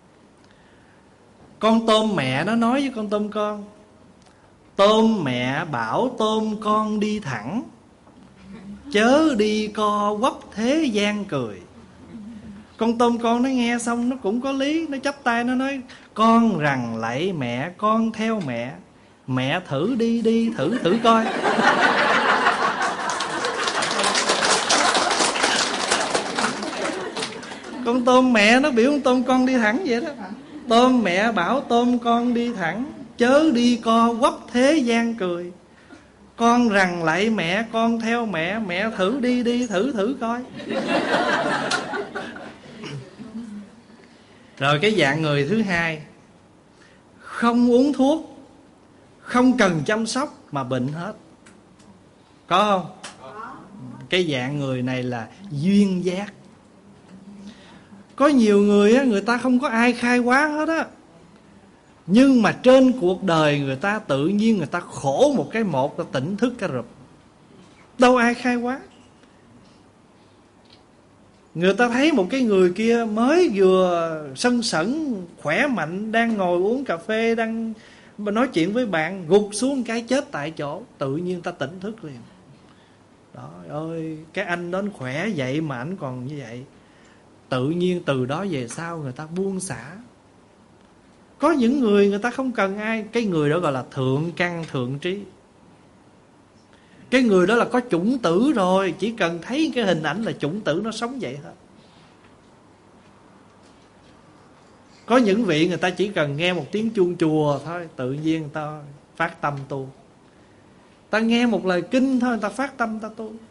S1: Con tôm mẹ nó nói với con tôm con: tôm mẹ bảo tôm con đi thẳng, chớ đi co quắp thế gian cười. Con tôm con nó nghe xong nó cũng có lý, nó chắp tay nó nói: con rằng lạy mẹ, con theo mẹ, mẹ thử đi đi thử thử coi. Con tôm mẹ nó biểu con tôm con đi thẳng vậy đó. Tôm mẹ bảo tôm con đi thẳng, chớ đi co quắp thế gian cười. Con rằng lạy mẹ, con theo mẹ, mẹ thử đi đi thử thử coi. Rồi cái dạng người thứ hai, không uống thuốc, không cần chăm sóc mà bệnh hết, có không? Cái dạng người này là duyên giác. Có nhiều người á, người ta không có ai khai hóa hết á, nhưng mà trên cuộc đời người ta tự nhiên người ta khổ một cái một, là tỉnh thức cái rụp. Đâu ai khai hóa. Người ta thấy một cái người kia mới vừa sân sẩn, khỏe mạnh, đang ngồi uống cà phê, đang nói chuyện với bạn, gục xuống cái chết tại chỗ, tự nhiên ta tỉnh thức liền. Đó ơi, cái anh đó khỏe vậy mà anh còn như vậy. Tự nhiên từ đó về sau người ta buông xả. Có những người người ta không cần ai. Cái người đó gọi là thượng căn thượng trí. Cái người đó là có chủng tử rồi, chỉ cần thấy cái hình ảnh là chủng tử nó sống vậy thôi. Có những vị người ta chỉ cần nghe một tiếng chuông chùa thôi, tự nhiên người ta phát tâm tu. Ta nghe một lời kinh thôi, người ta phát tâm ta tu.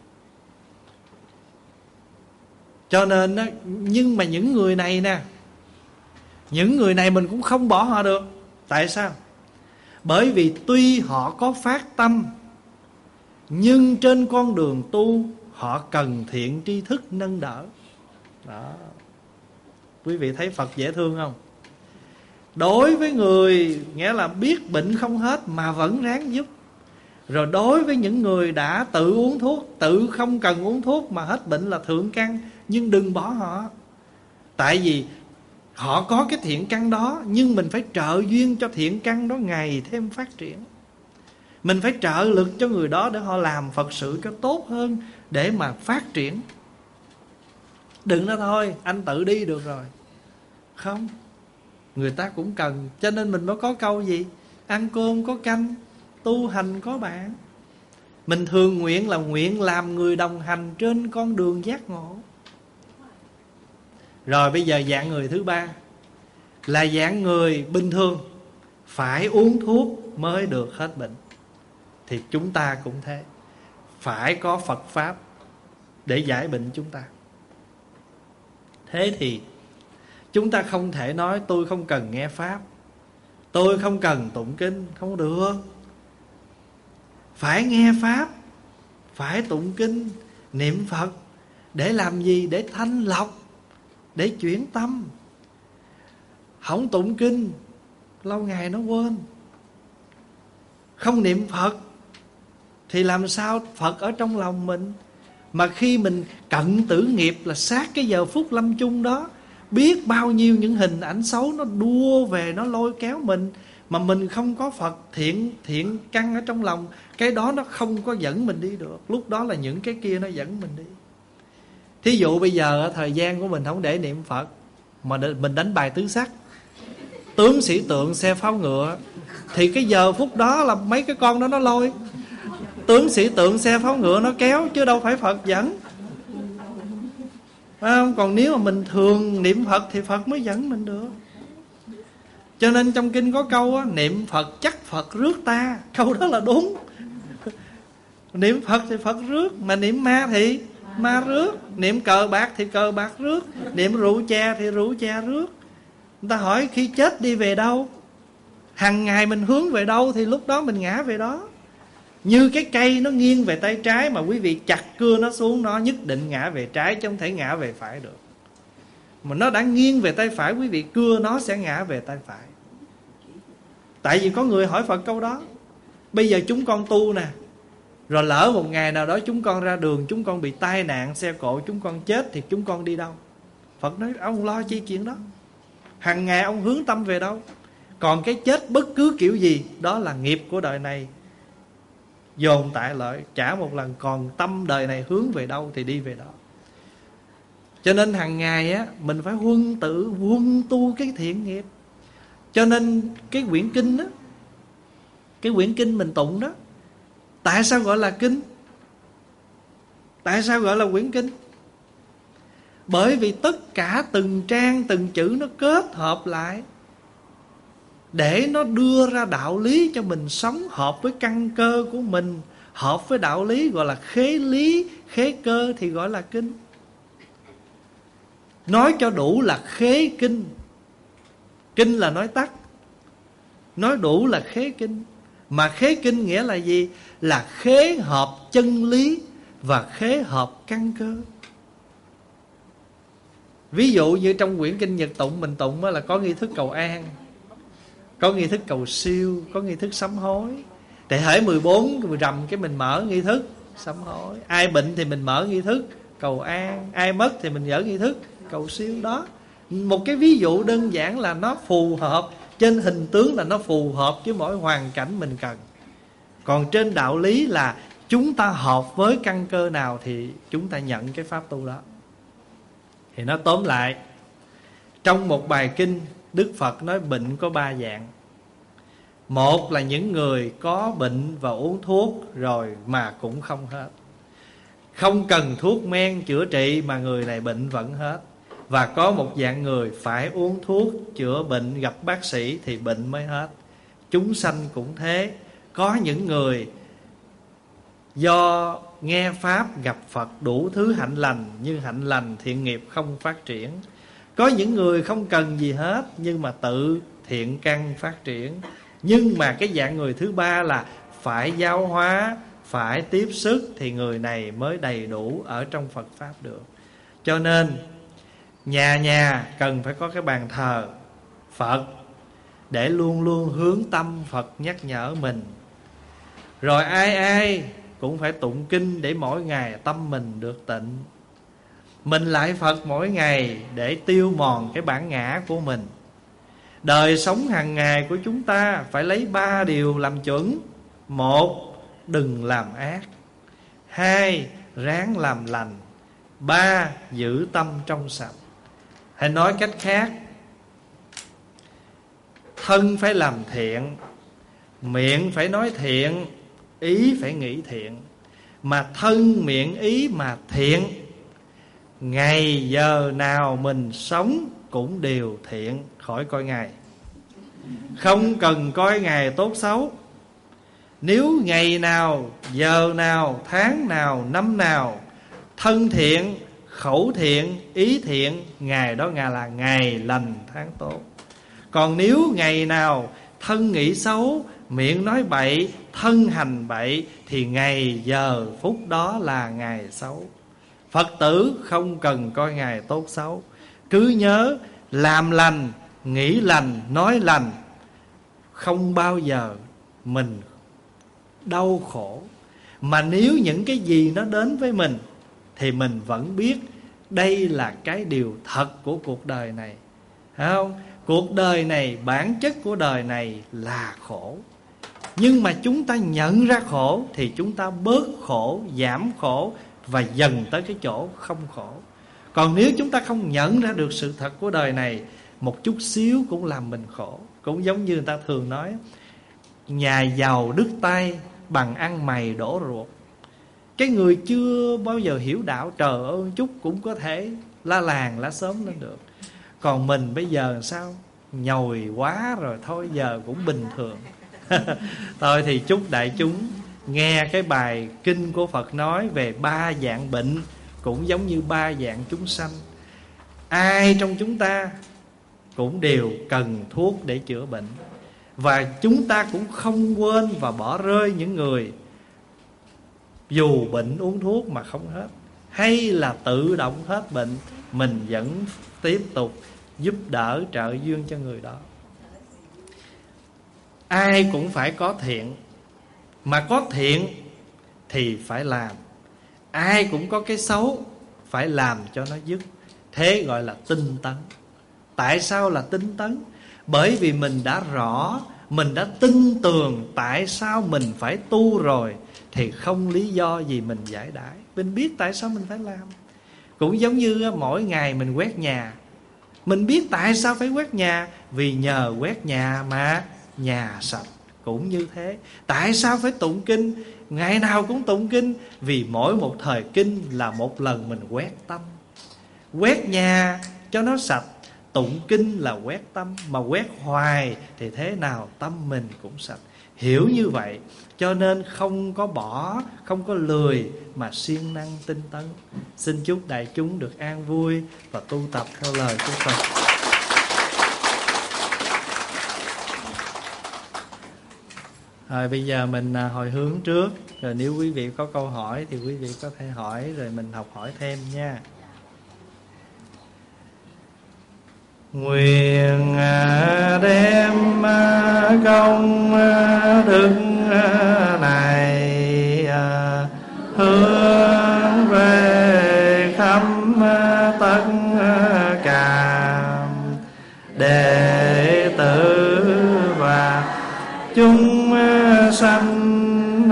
S1: Cho nên đó, nhưng mà những người này nè, những người này mình cũng không bỏ họ được. Tại sao? Bởi vì tuy họ có phát tâm, nhưng trên con đường tu họ cần thiện tri thức nâng đỡ. Đó. Quý vị thấy Phật dễ thương không? Đối với người nghĩa là biết bệnh không hết mà vẫn ráng giúp. Rồi đối với những người đã tự uống thuốc, tự không cần uống thuốc mà hết bệnh là thượng căn, nhưng đừng bỏ họ. Tại vì họ có cái thiện căn đó, nhưng mình phải trợ duyên cho thiện căn đó ngày thêm phát triển. Mình phải trợ lực cho người đó để họ làm Phật sự cho tốt hơn, để mà phát triển. Đừng nói thôi anh tự đi được rồi. Không, người ta cũng cần. Cho nên mình mới có câu gì? Ăn cơm có canh, tu hành có bạn. Mình thường nguyện là nguyện làm người đồng hành trên con đường giác ngộ. Rồi bây giờ dạng người thứ ba là dạng người bình thường, phải uống thuốc mới được hết bệnh. Thì chúng ta cũng thế, phải có Phật Pháp để giải bệnh chúng ta. Thế thì chúng ta không thể nói tôi không cần nghe Pháp, tôi không cần tụng kinh. Không được. Phải nghe Pháp, phải tụng kinh, niệm Phật. Để làm gì? Để thanh lọc, để chuyển tâm. Không tụng kinh, lâu ngày nó quên. Không niệm Phật thì làm sao Phật ở trong lòng mình? Mà khi mình cận tử nghiệp là sát cái giờ phút lâm chung đó, biết bao nhiêu những hình ảnh xấu nó đua về, nó lôi kéo mình. Mà mình không có Phật thiện thiện căn ở trong lòng, cái đó nó không có dẫn mình đi được. Lúc đó là những cái kia nó dẫn mình đi. Thí dụ bây giờ thời gian của mình không để niệm Phật, mà mình đánh bài tứ sắc, tướng sĩ tượng xe pháo ngựa, thì cái giờ phút đó là mấy cái con đó nó lôi. Tướng sĩ tượng xe pháo ngựa nó kéo, chứ đâu phải Phật dẫn. Phải không? Còn nếu mà mình thường niệm Phật thì Phật mới dẫn mình được. Cho nên trong kinh có câu á, niệm Phật chắc Phật rước ta. Câu đó là đúng. Niệm Phật thì Phật rước, mà niệm ma thì ma rước. Niệm cờ bạc thì cờ bạc rước, niệm rượu chè thì rượu chè rước. Người ta hỏi khi chết đi về đâu? Hằng ngày mình hướng về đâu thì lúc đó mình ngã về đó. Như cái cây nó nghiêng về tay trái, mà quý vị chặt cưa nó xuống, nó nhất định ngã về trái, chứ không thể ngã về phải được. Mà nó đã nghiêng về tay phải, quý vị cưa nó sẽ ngã về tay phải. Tại vì có người hỏi Phật câu đó. Bây giờ chúng con tu nè, rồi lỡ một ngày nào đó chúng con ra đường, chúng con bị tai nạn xe cộ, chúng con chết thì chúng con đi đâu? Phật nói ông lo chi chuyện đó. Hằng ngày ông hướng tâm về đâu? Còn cái chết bất cứ kiểu gì, đó là nghiệp của đời này, dồn tại lợi trả một lần. Còn tâm đời này hướng về đâu thì đi về đó. Cho nên hàng ngày á, mình phải huân tự huân tu cái thiện nghiệp. Cho nên cái quyển kinh đó, cái quyển kinh mình tụng đó, tại sao gọi là kinh? Tại sao gọi là quyển kinh? Bởi vì tất cả từng trang từng chữ nó kết hợp lại để nó đưa ra đạo lý cho mình sống, hợp với căn cơ của mình, hợp với đạo lý gọi là khế lý, khế cơ thì gọi là kinh. Nói cho đủ là khế kinh. Kinh là nói tắt, nói đủ là khế kinh. Mà khế kinh nghĩa là gì? Là khế hợp chân lý và khế hợp căn cơ. Ví dụ như trong quyển kinh Nhật tụng, mình tụng là có nghi thức cầu an, có nghi thức cầu siêu, có nghi thức sám hối. Thì hễ mười bốn mười rằm cái mình mở nghi thức sám hối. Ai bệnh thì mình mở nghi thức cầu an, ai mất thì mình mở nghi thức cầu siêu. Đó, một cái ví dụ đơn giản là nó phù hợp. Trên hình tướng là nó phù hợp với mỗi hoàn cảnh mình cần. Còn trên đạo lý là chúng ta hợp với căn cơ nào thì chúng ta nhận cái pháp tu đó. Thì nó tóm lại, trong một bài kinh Đức Phật nói bệnh có ba dạng. Một là những người có bệnh và uống thuốc rồi mà cũng không hết, không cần thuốc men chữa trị mà người này bệnh vẫn hết. Và có một dạng người phải uống thuốc chữa bệnh, gặp bác sĩ thì bệnh mới hết. Chúng sanh cũng thế. Có những người do nghe Pháp gặp Phật đủ thứ hạnh lành, nhưng hạnh lành thiện nghiệp không phát triển. Có những người không cần gì hết, nhưng mà tự thiện căn phát triển. Nhưng mà cái dạng người thứ ba là phải giáo hóa, phải tiếp sức thì người này mới đầy đủ ở trong Phật Pháp được. Cho nên nhà nhà cần phải có cái bàn thờ Phật để luôn luôn hướng tâm Phật nhắc nhở mình. Rồi ai ai cũng phải tụng kinh để mỗi ngày tâm mình được tịnh. Mình lại Phật mỗi ngày để tiêu mòn cái bản ngã của mình. Đời sống hàng ngày của chúng ta phải lấy ba điều làm chuẩn. Một, đừng làm ác. Hai, ráng làm lành. Ba, giữ tâm trong sạch. Hay nói cách khác, thân phải làm thiện, miệng phải nói thiện, ý phải nghĩ thiện. Mà thân miệng ý mà thiện, ngày giờ nào mình sống cũng đều thiện, khỏi coi ngày. Không cần coi ngày tốt xấu. Nếu ngày nào, giờ nào, tháng nào, năm nào thân thiện, khẩu thiện, ý thiện, ngày đó ngày là ngày lành tháng tốt. Còn nếu ngày nào thân nghĩ xấu, miệng nói bậy, thân hành bậy, thì ngày giờ phút đó là ngày xấu. Phật tử không cần coi ngày tốt xấu. Cứ nhớ làm lành, nghĩ lành, nói lành, không bao giờ mình đau khổ. Mà nếu những cái gì nó đến với mình thì mình vẫn biết đây là cái điều thật của cuộc đời này. Thấy không? Cuộc đời này, bản chất của đời này là khổ. Nhưng mà chúng ta nhận ra khổ thì chúng ta bớt khổ, giảm khổ và dần tới cái chỗ không khổ. Còn nếu chúng ta không nhận ra được sự thật của đời này, một chút xíu cũng làm mình khổ. Cũng giống như người ta thường nói, nhà giàu đứt tay bằng ăn mày đổ ruột. Cái người chưa bao giờ hiểu đạo, trời ơi chút cũng có thể la làng la xóm lên được. Còn mình bây giờ sao? Nhồi quá rồi, thôi giờ cũng bình thường. Thôi thì chúc đại chúng nghe cái bài kinh của Phật nói về ba dạng bệnh, cũng giống như ba dạng chúng sanh. Ai trong chúng ta cũng đều cần thuốc để chữa bệnh. Và chúng ta cũng không quên và bỏ rơi những người dù bệnh uống thuốc mà không hết, hay là tự động hết bệnh, mình vẫn tiếp tục giúp đỡ trợ duyên cho người đó. Ai cũng phải có thiện, mà có thiện thì phải làm. Ai cũng có cái xấu, phải làm cho nó dứt. Thế gọi là tinh tấn. Tại sao là tinh tấn? Bởi vì mình đã rõ, mình đã tin tưởng tại sao mình phải tu rồi, thì không lý do gì mình giải đãi. Mình biết tại sao mình phải làm. Cũng giống như mỗi ngày mình quét nhà, mình biết tại sao phải quét nhà, vì nhờ quét nhà mà nhà sạch. Cũng như thế, tại sao phải tụng kinh, ngày nào cũng tụng kinh, vì mỗi một thời kinh là một lần mình quét tâm. Quét nhà cho nó sạch, tụng kinh là quét tâm. Mà quét hoài thì thế nào tâm mình cũng sạch. Hiểu như vậy cho nên không có bỏ, không có lười, mà siêng năng tinh tấn. Xin chúc đại chúng được an vui và tu tập theo lời của Phật. Rồi bây giờ mình hồi hướng trước, rồi nếu quý vị có câu hỏi thì quý vị có thể hỏi, rồi mình học hỏi thêm nha. Nguyện đem công đức này hướng về khắp tất cả đệ tử và chúng sanh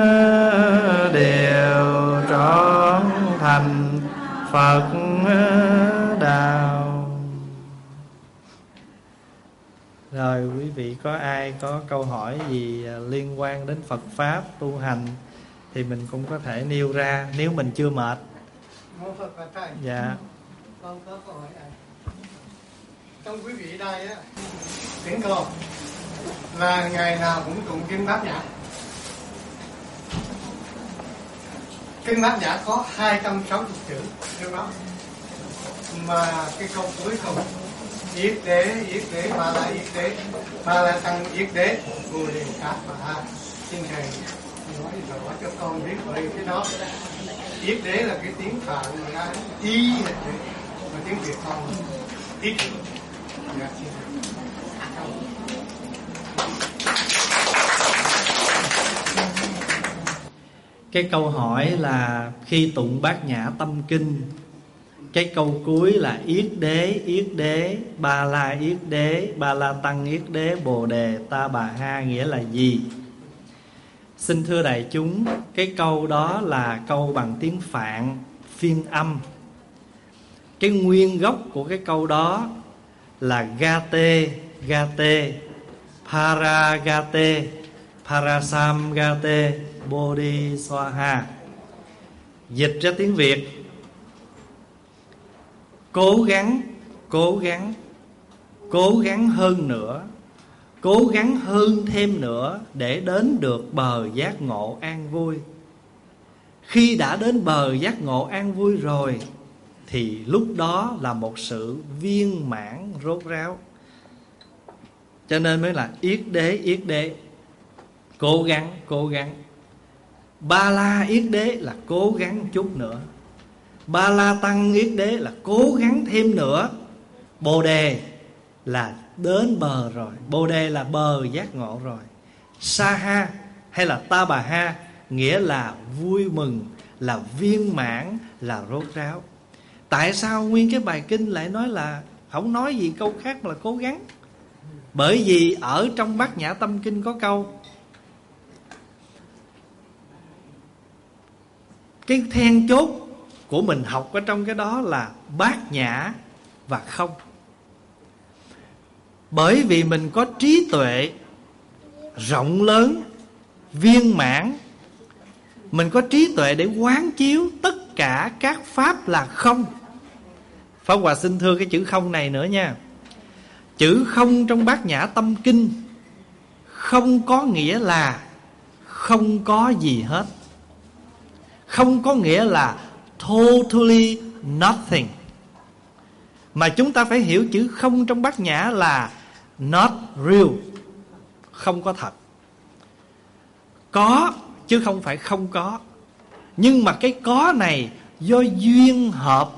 S1: đều trọn thành Phật đạo. Rồi quý vị có ai có câu hỏi gì liên quan đến Phật Pháp, tu hành thì mình cũng có thể nêu ra nếu mình chưa mệt. Dạ.
S2: Con có câu hỏi này. Trong quý vị đây á, tiếng cô là ngày nào cũng tụng kinh Bát Nhã. Kinh Bát Nhã có hai trăm sáu mươi chữ trong đó, mà cái câu cuối cùng yết đế, yết đế, ba la yết đế, ba la tăng yết đế, bồ đề sát mà ha. Xin thầy nói rõ cho con biết về cái đó. Yết đế là cái tiếng Phạn mà ra y là thế, mà tiếng Việt con ít. Dạ, xin thầy.
S1: Cái câu hỏi là khi tụng Bát Nhã Tâm Kinh, cái câu cuối là yết đế, yết đế, ba la yết đế, ba la tăng yết đế, bồ đề ta bà ha nghĩa là gì? Xin thưa đại chúng, cái câu đó là câu bằng tiếng Phạn phiên âm. Cái nguyên gốc của cái câu đó là gate, gate, paragate, parasamgate, bodhiswaha. Dịch ra tiếng Việt: cố gắng, cố gắng, cố gắng hơn nữa, cố gắng hơn thêm nữa để đến được bờ giác ngộ an vui. Khi đã đến bờ giác ngộ an vui rồi thì lúc đó là một sự viên mãn rốt ráo. Cho nên mới là yết đế, yết đế, cố gắng, cố gắng. Ba la yết đế là cố gắng chút nữa, ba la tăng yết đế là cố gắng thêm nữa, bồ đề là đến bờ rồi, bồ đề là bờ giác ngộ rồi. Sa ha hay là ta bà ha nghĩa là vui mừng, là viên mãn, là rốt ráo. Tại sao nguyên cái bài kinh lại nói là không nói gì câu khác mà là cố gắng? Bởi vì ở trong Bát Nhã Tâm Kinh có câu cái then chốt của mình học ở trong cái đó là bát nhã và không. Bởi vì mình có trí tuệ rộng lớn, viên mãn, mình có trí tuệ để quán chiếu tất cả các pháp là không. Pháp Hòa xin thưa cái chữ không này nữa nha. Chữ không trong Bát Nhã Tâm Kinh không có nghĩa là không có gì hết, không có nghĩa là totally nothing. Mà chúng ta phải hiểu chữ không trong Bát Nhã là not real, không có thật. Có chứ không phải không có. Nhưng mà cái có này do duyên hợp,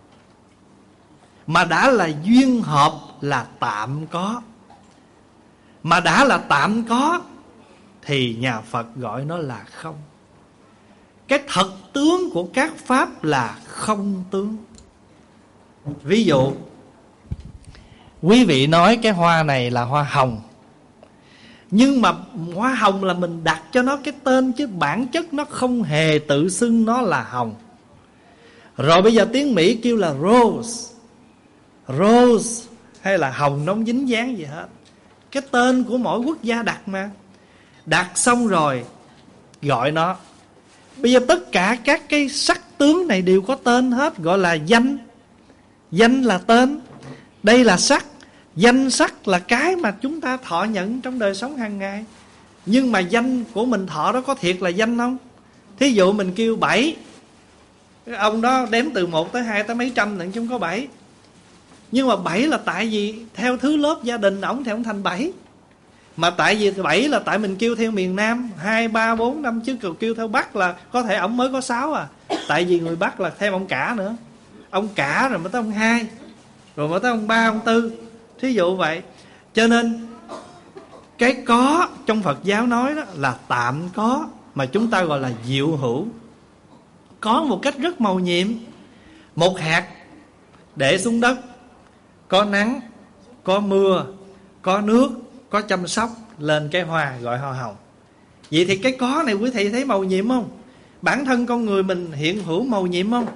S1: mà đã là duyên hợp là tạm có. Mà đã là tạm có thì nhà Phật gọi nó là không. Cái thật tướng của các pháp là không tướng. Ví dụ, quý vị nói cái hoa này là hoa hồng, nhưng mà hoa hồng là mình đặt cho nó cái tên, chứ bản chất nó không hề tự xưng nó là hồng. Rồi bây giờ tiếng Mỹ kêu là rose, rose hay là hồng, nó không dính dáng gì hết. Cái tên của mỗi quốc gia đặt mà. Đặt xong rồi gọi nó. Bây giờ tất cả các cái sắc tướng này đều có tên hết, gọi là danh. Danh là tên, đây là sắc. Danh sắc là cái mà chúng ta thọ nhận trong đời sống hàng ngày. Nhưng mà danh của mình thọ đó có thiệt là danh không? Thí dụ mình kêu bảy, cái ông đó đếm từ một tới hai tới mấy trăm nữa chứ không có bảy. Nhưng mà bảy là tại vì theo thứ lớp gia đình ổng thì ổng thành bảy. Mà tại vì bảy là tại mình kêu theo miền Nam hai, ba, bốn, năm, chứ kêu theo Bắc là có thể ổng mới có sáu à. Tại vì người Bắc là thêm ông cả nữa. Ông cả rồi mới tới ông hai, rồi mới tới ông ba, ông tư. Thí dụ vậy. Cho nên cái có trong Phật giáo nói đó là tạm có, mà chúng ta gọi là diệu hữu. Có một cách rất mầu nhiệm. Một hạt để xuống đất, có nắng, có mưa, có nước, có chăm sóc, lên cái hoa gọi hoa hồng. Vậy thì cái có này quý thầy thấy mầu nhiệm không? Bản thân con người mình hiện hữu mầu nhiệm không?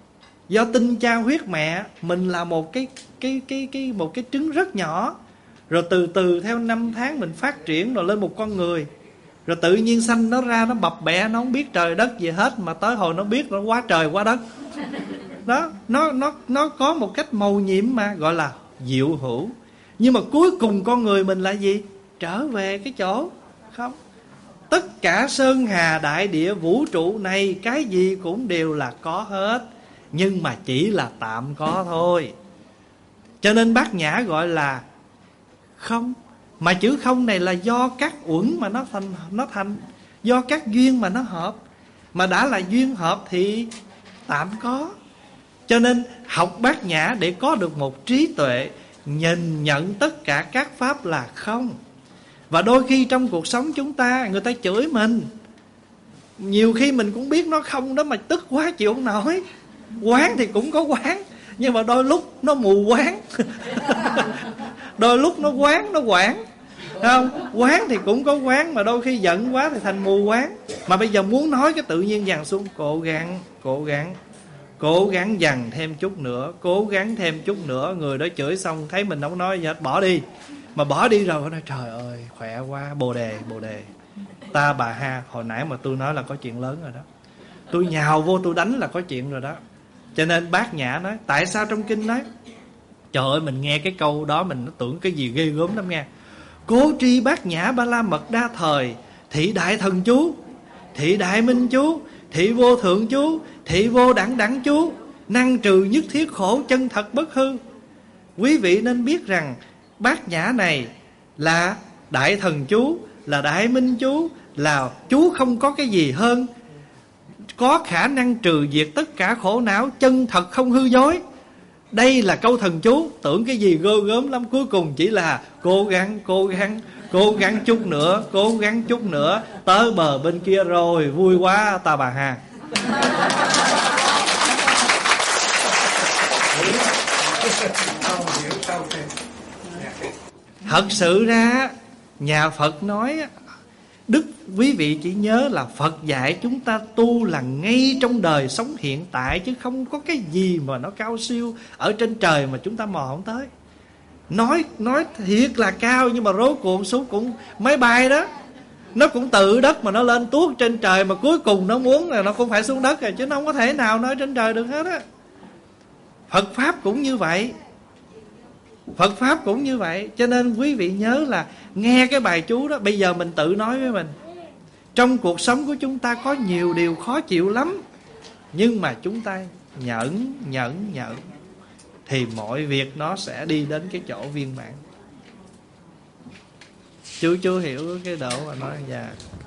S1: Do tinh cha huyết mẹ, mình là một cái cái cái cái một cái trứng rất nhỏ, Rồi từ từ theo năm tháng mình phát triển rồi lên một con người. Rồi tự nhiên sanh nó ra, nó bập bẹ, nó không biết trời đất gì hết, mà tới hồi nó biết nó quá trời quá đất. Đó, nó, nó, nó có một cách mầu nhiệm mà gọi là diệu hữu. Nhưng mà cuối cùng con người mình là gì? Trở về cái chỗ không. Tất cả sơn hà đại địa vũ trụ này, cái gì cũng đều là có hết, nhưng mà chỉ là tạm có thôi. Cho nên Bát Nhã gọi là không. Mà chữ không này là do các uẩn mà nó thành, nó thành do các duyên mà nó hợp. Mà đã là duyên hợp thì tạm có. Cho nên học Bát Nhã để có được một trí tuệ nhìn nhận tất cả các pháp là không. Và đôi khi trong cuộc sống chúng ta, người ta chửi mình, nhiều khi mình cũng biết nó không đó mà tức quá chịu không nổi. Quán thì cũng có quán, nhưng mà đôi lúc nó mù quán. Đôi lúc nó quán, nó quảng, không? Quán thì cũng có quán, mà đôi khi giận quá thì thành mù quán. Mà bây giờ muốn nói cái tự nhiên dằn xuống. Cố gắng, cố gắng Cố gắng dằn thêm chút nữa, cố gắng thêm chút nữa. Người đó chửi xong thấy mình không nói gì hết, bỏ đi. Mà bỏ đi rồi nói trời ơi khỏe quá, bồ đề, bồ đề. Ta bà ha, hồi nãy mà tôi nói là có chuyện lớn rồi đó. Tôi nhào vô tôi đánh là có chuyện rồi đó. Cho nên Bát Nhã nói, tại sao trong kinh nói, trời ơi mình nghe cái câu đó mình nó tưởng cái gì ghê gớm lắm nghe. Cố tri Bát Nhã ba la mật đa thời, thị đại thần chú, thị đại minh chú, thị vô thượng chú, thị vô đẳng đẳng chú, năng trừ nhất thiết khổ, chân thật bất hư. Quý vị nên biết rằng Bát Nhã này là đại thần chú, là đại minh chú, là chú không có cái gì hơn, có khả năng trừ diệt tất cả khổ não, chân thật không hư dối. Đây là câu thần chú. Tưởng cái gì gơ gớm lắm, cuối cùng chỉ là cố gắng, cố gắng, cố gắng chút nữa, cố gắng chút nữa, tới bờ bên kia rồi, vui quá ta bà ha. Thật sự ra nhà Phật nói, Đức quý vị chỉ nhớ là Phật dạy chúng ta tu là ngay trong đời sống hiện tại, chứ không có cái gì mà nó cao siêu ở trên trời mà chúng ta mò không tới. Nói nói thiệt là cao, nhưng mà rốt cuộc xuống cũng máy bay đó, nó cũng từ đất mà nó lên tuốt trên trời, mà cuối cùng nó muốn là nó cũng phải xuống đất rồi, chứ nó không có thể nào nói trên trời được hết á. Phật Pháp cũng như vậy, Phật Pháp cũng như vậy. Cho nên quý vị nhớ là nghe cái bài chú đó. Bây giờ mình tự nói với mình, trong cuộc sống của chúng ta có nhiều điều khó chịu lắm, nhưng mà chúng ta nhẫn, nhẫn, nhẫn thì mọi việc nó sẽ đi đến cái chỗ viên mãn. Chú chú hiểu cái độ mà nói dạ.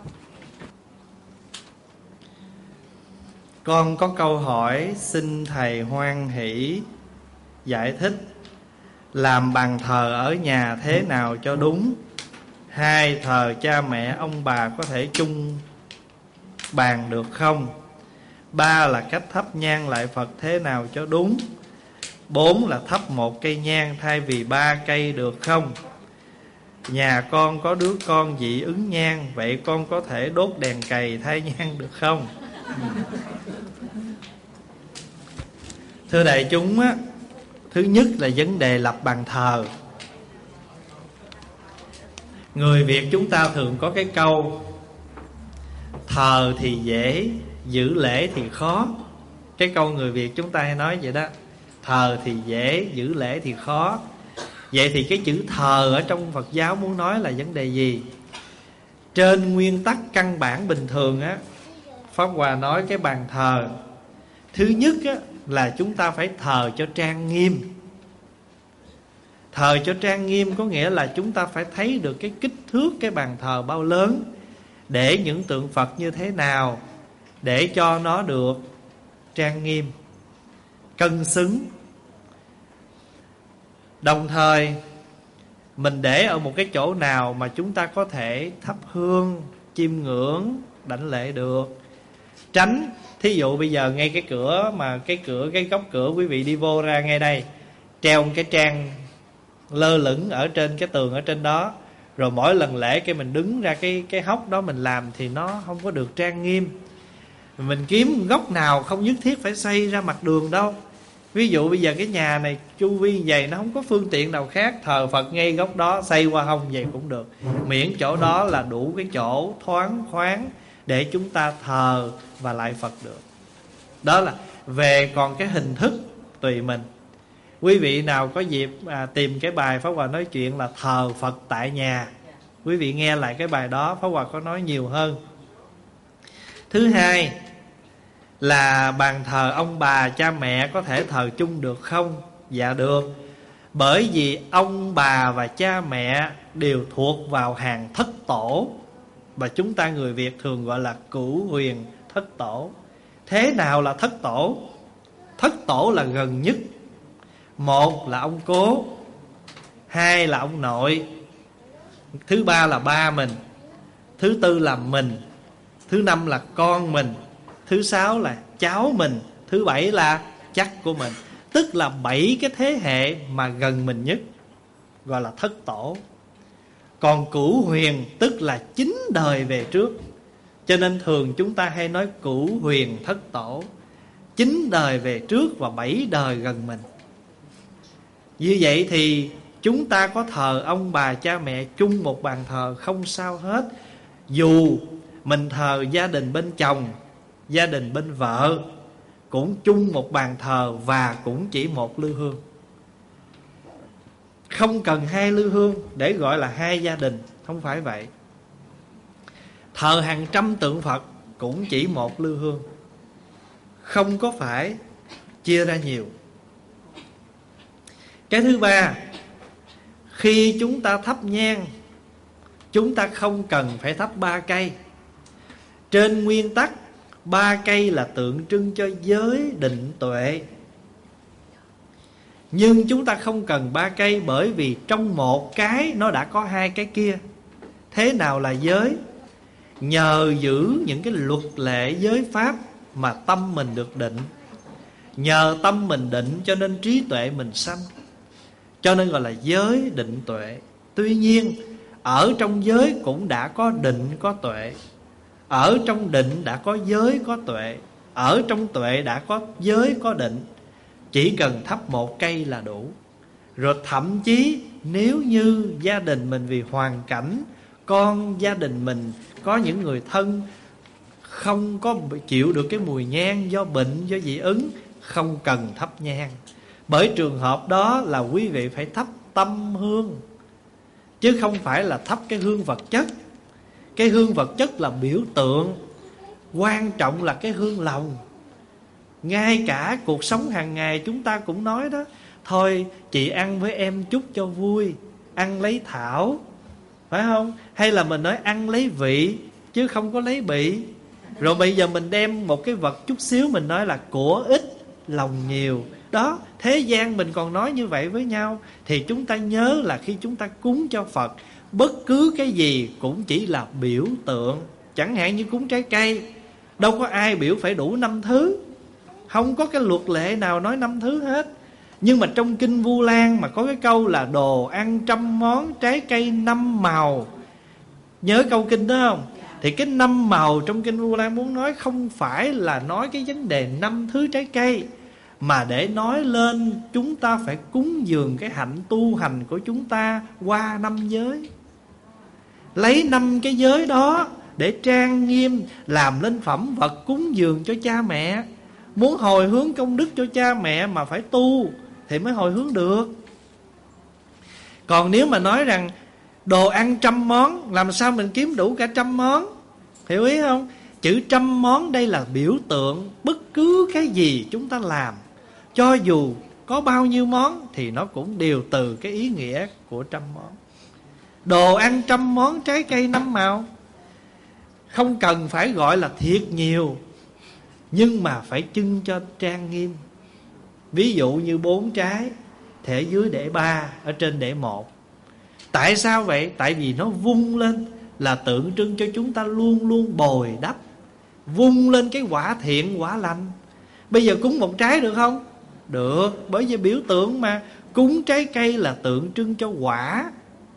S1: Con có câu hỏi xin thầy hoan hỷ giải thích. Làm bàn thờ ở nhà thế nào cho đúng? Hai, thờ cha mẹ ông bà có thể chung bàn được không? Ba là cách thắp nhang lại Phật thế nào cho đúng? Bốn là thắp một cây nhang thay vì ba cây được không? Nhà con có đứa con dị ứng nhang, vậy con có thể đốt đèn cầy thay nhang được không? Thưa đại chúng á, thứ nhất là vấn đề lập bàn thờ. Người Việt chúng ta thường có cái câu thờ thì dễ, giữ lễ thì khó. Cái câu người Việt chúng ta hay nói vậy đó. Thờ thì dễ, giữ lễ thì khó. Vậy thì cái chữ thờ ở trong Phật giáo muốn nói là vấn đề gì? Trên nguyên tắc căn bản bình thường á, Pháp Hòa nói cái bàn thờ, thứ nhất á, là chúng ta phải thờ cho trang nghiêm. Thờ cho trang nghiêm có nghĩa là chúng ta phải thấy được cái kích thước cái bàn thờ bao lớn, để những tượng Phật như thế nào, để cho nó được trang nghiêm, cân xứng. Đồng thời mình để ở một cái chỗ nào mà chúng ta có thể thắp hương, chiêm ngưỡng, đảnh lễ được. Tránh, thí dụ bây giờ ngay cái cửa mà cái cửa cái góc cửa quý vị đi vô ra ngay đây, treo một cái trang lơ lửng ở trên cái tường ở trên đó, rồi mỗi lần lễ cái mình đứng ra cái cái hốc đó mình làm thì nó không có được trang nghiêm. Mình kiếm góc nào không nhất thiết phải xây ra mặt đường đâu, Ví dụ bây giờ cái nhà này chu vi vậy, nó không có phương tiện nào khác, thờ Phật ngay góc đó, xây qua hông vậy cũng được, miễn chỗ đó là đủ cái chỗ thoáng khoáng để chúng ta thờ và lại Phật được. Đó là về, còn cái hình thức tùy mình. Quý vị nào có dịp à, tìm cái bài Pháp Hòa nói chuyện là thờ Phật tại nhà, quý vị nghe lại cái bài đó, Pháp Hòa có nói nhiều hơn. Thứ hai là bàn thờ ông bà cha mẹ có thể thờ chung được không? Dạ được. Bởi vì ông bà và cha mẹ đều thuộc vào hàng thất tổ, và chúng ta người Việt thường gọi là cửu huyền thất tổ. Thế nào là thất tổ? Thất tổ là gần nhất. Một là ông cố, hai là ông nội, thứ ba là ba mình, thứ tư là mình, thứ năm là con mình, thứ sáu là cháu mình, thứ bảy là chắc của mình. Tức là bảy cái thế hệ mà gần mình nhất, gọi là thất tổ. Còn cửu huyền tức là chín đời về trước, cho nên thường chúng ta hay nói cửu huyền thất tổ, chín đời về trước và bảy đời gần mình. Như vậy thì chúng ta có thờ ông bà cha mẹ chung một bàn thờ không sao hết. Dù mình thờ gia đình bên chồng, gia đình bên vợ cũng chung một bàn thờ và cũng chỉ một lư hương. Không cần hai lư hương để gọi là hai gia đình, không phải vậy. Thờ hàng trăm tượng Phật cũng chỉ một lư hương, không có phải chia ra nhiều. Cái thứ ba, khi chúng ta thắp nhang, chúng ta không cần phải thắp ba cây. Trên nguyên tắc, ba cây là tượng trưng cho giới định tuệ. Nhưng chúng ta không cần ba cây, bởi vì trong một cái nó đã có hai cái kia. Thế nào là giới? Nhờ giữ những cái luật lệ giới pháp mà tâm mình được định. Nhờ tâm mình định cho nên trí tuệ mình sanh, cho nên gọi là giới định tuệ. Tuy nhiên ở trong giới cũng đã có định có tuệ, ở trong định đã có giới có tuệ, ở trong tuệ đã có giới có định. Chỉ cần thắp một cây là đủ. Rồi thậm chí nếu như gia đình mình vì hoàn cảnh, con gia đình mình có những người thân không có chịu được cái mùi nhang do bệnh, do dị ứng, không cần thắp nhang. Bởi trường hợp đó là quý vị phải thắp tâm hương, chứ không phải là thắp cái hương vật chất. Cái hương vật chất là biểu tượng, quan trọng là cái hương lòng. Ngay cả cuộc sống hàng ngày chúng ta cũng nói đó, thôi chị ăn với em chút cho vui, ăn lấy thảo, phải không? Hay là mình nói ăn lấy vị chứ không có lấy bị. Rồi bây giờ mình đem một cái vật chút xíu, mình nói là của ít lòng nhiều. Đó, thế gian mình còn nói như vậy với nhau. Thì chúng ta nhớ là khi chúng ta cúng cho Phật, bất cứ cái gì cũng chỉ là biểu tượng. Chẳng hạn như cúng trái cây, đâu có ai biểu phải đủ năm thứ, không có cái luật lệ nào nói năm thứ hết. Nhưng mà trong Kinh Vu Lan mà có cái câu là đồ ăn trăm món, trái cây năm màu. Nhớ câu kinh đó không? Thì cái năm màu trong Kinh Vu Lan muốn nói không phải là nói cái vấn đề năm thứ trái cây, mà để nói lên chúng ta phải cúng dường cái hạnh tu hành của chúng ta qua năm giới. Lấy năm cái giới đó để trang nghiêm, làm lên phẩm vật cúng dường cho cha mẹ. Muốn hồi hướng công đức cho cha mẹ mà phải tu thì mới hồi hướng được. Còn nếu mà nói rằng đồ ăn trăm món, làm sao mình kiếm đủ cả trăm món? Hiểu ý không? Chữ trăm món đây là biểu tượng. Bất cứ cái gì chúng ta làm, cho dù có bao nhiêu món, thì nó cũng đều từ cái ý nghĩa của trăm món. Đồ ăn trăm món, trái cây năm màu, không cần phải gọi là thiệt nhiều, nhưng mà phải trưng cho trang nghiêm. Ví dụ như bốn trái thì ở dưới để ba, ở trên để một. Tại sao vậy? Tại vì nó vung lên là tượng trưng cho chúng ta luôn luôn bồi đắp, vung lên cái quả thiện quả lành. Bây giờ cúng một trái được không? Được, bởi vì biểu tượng mà. Cúng trái cây là tượng trưng cho quả,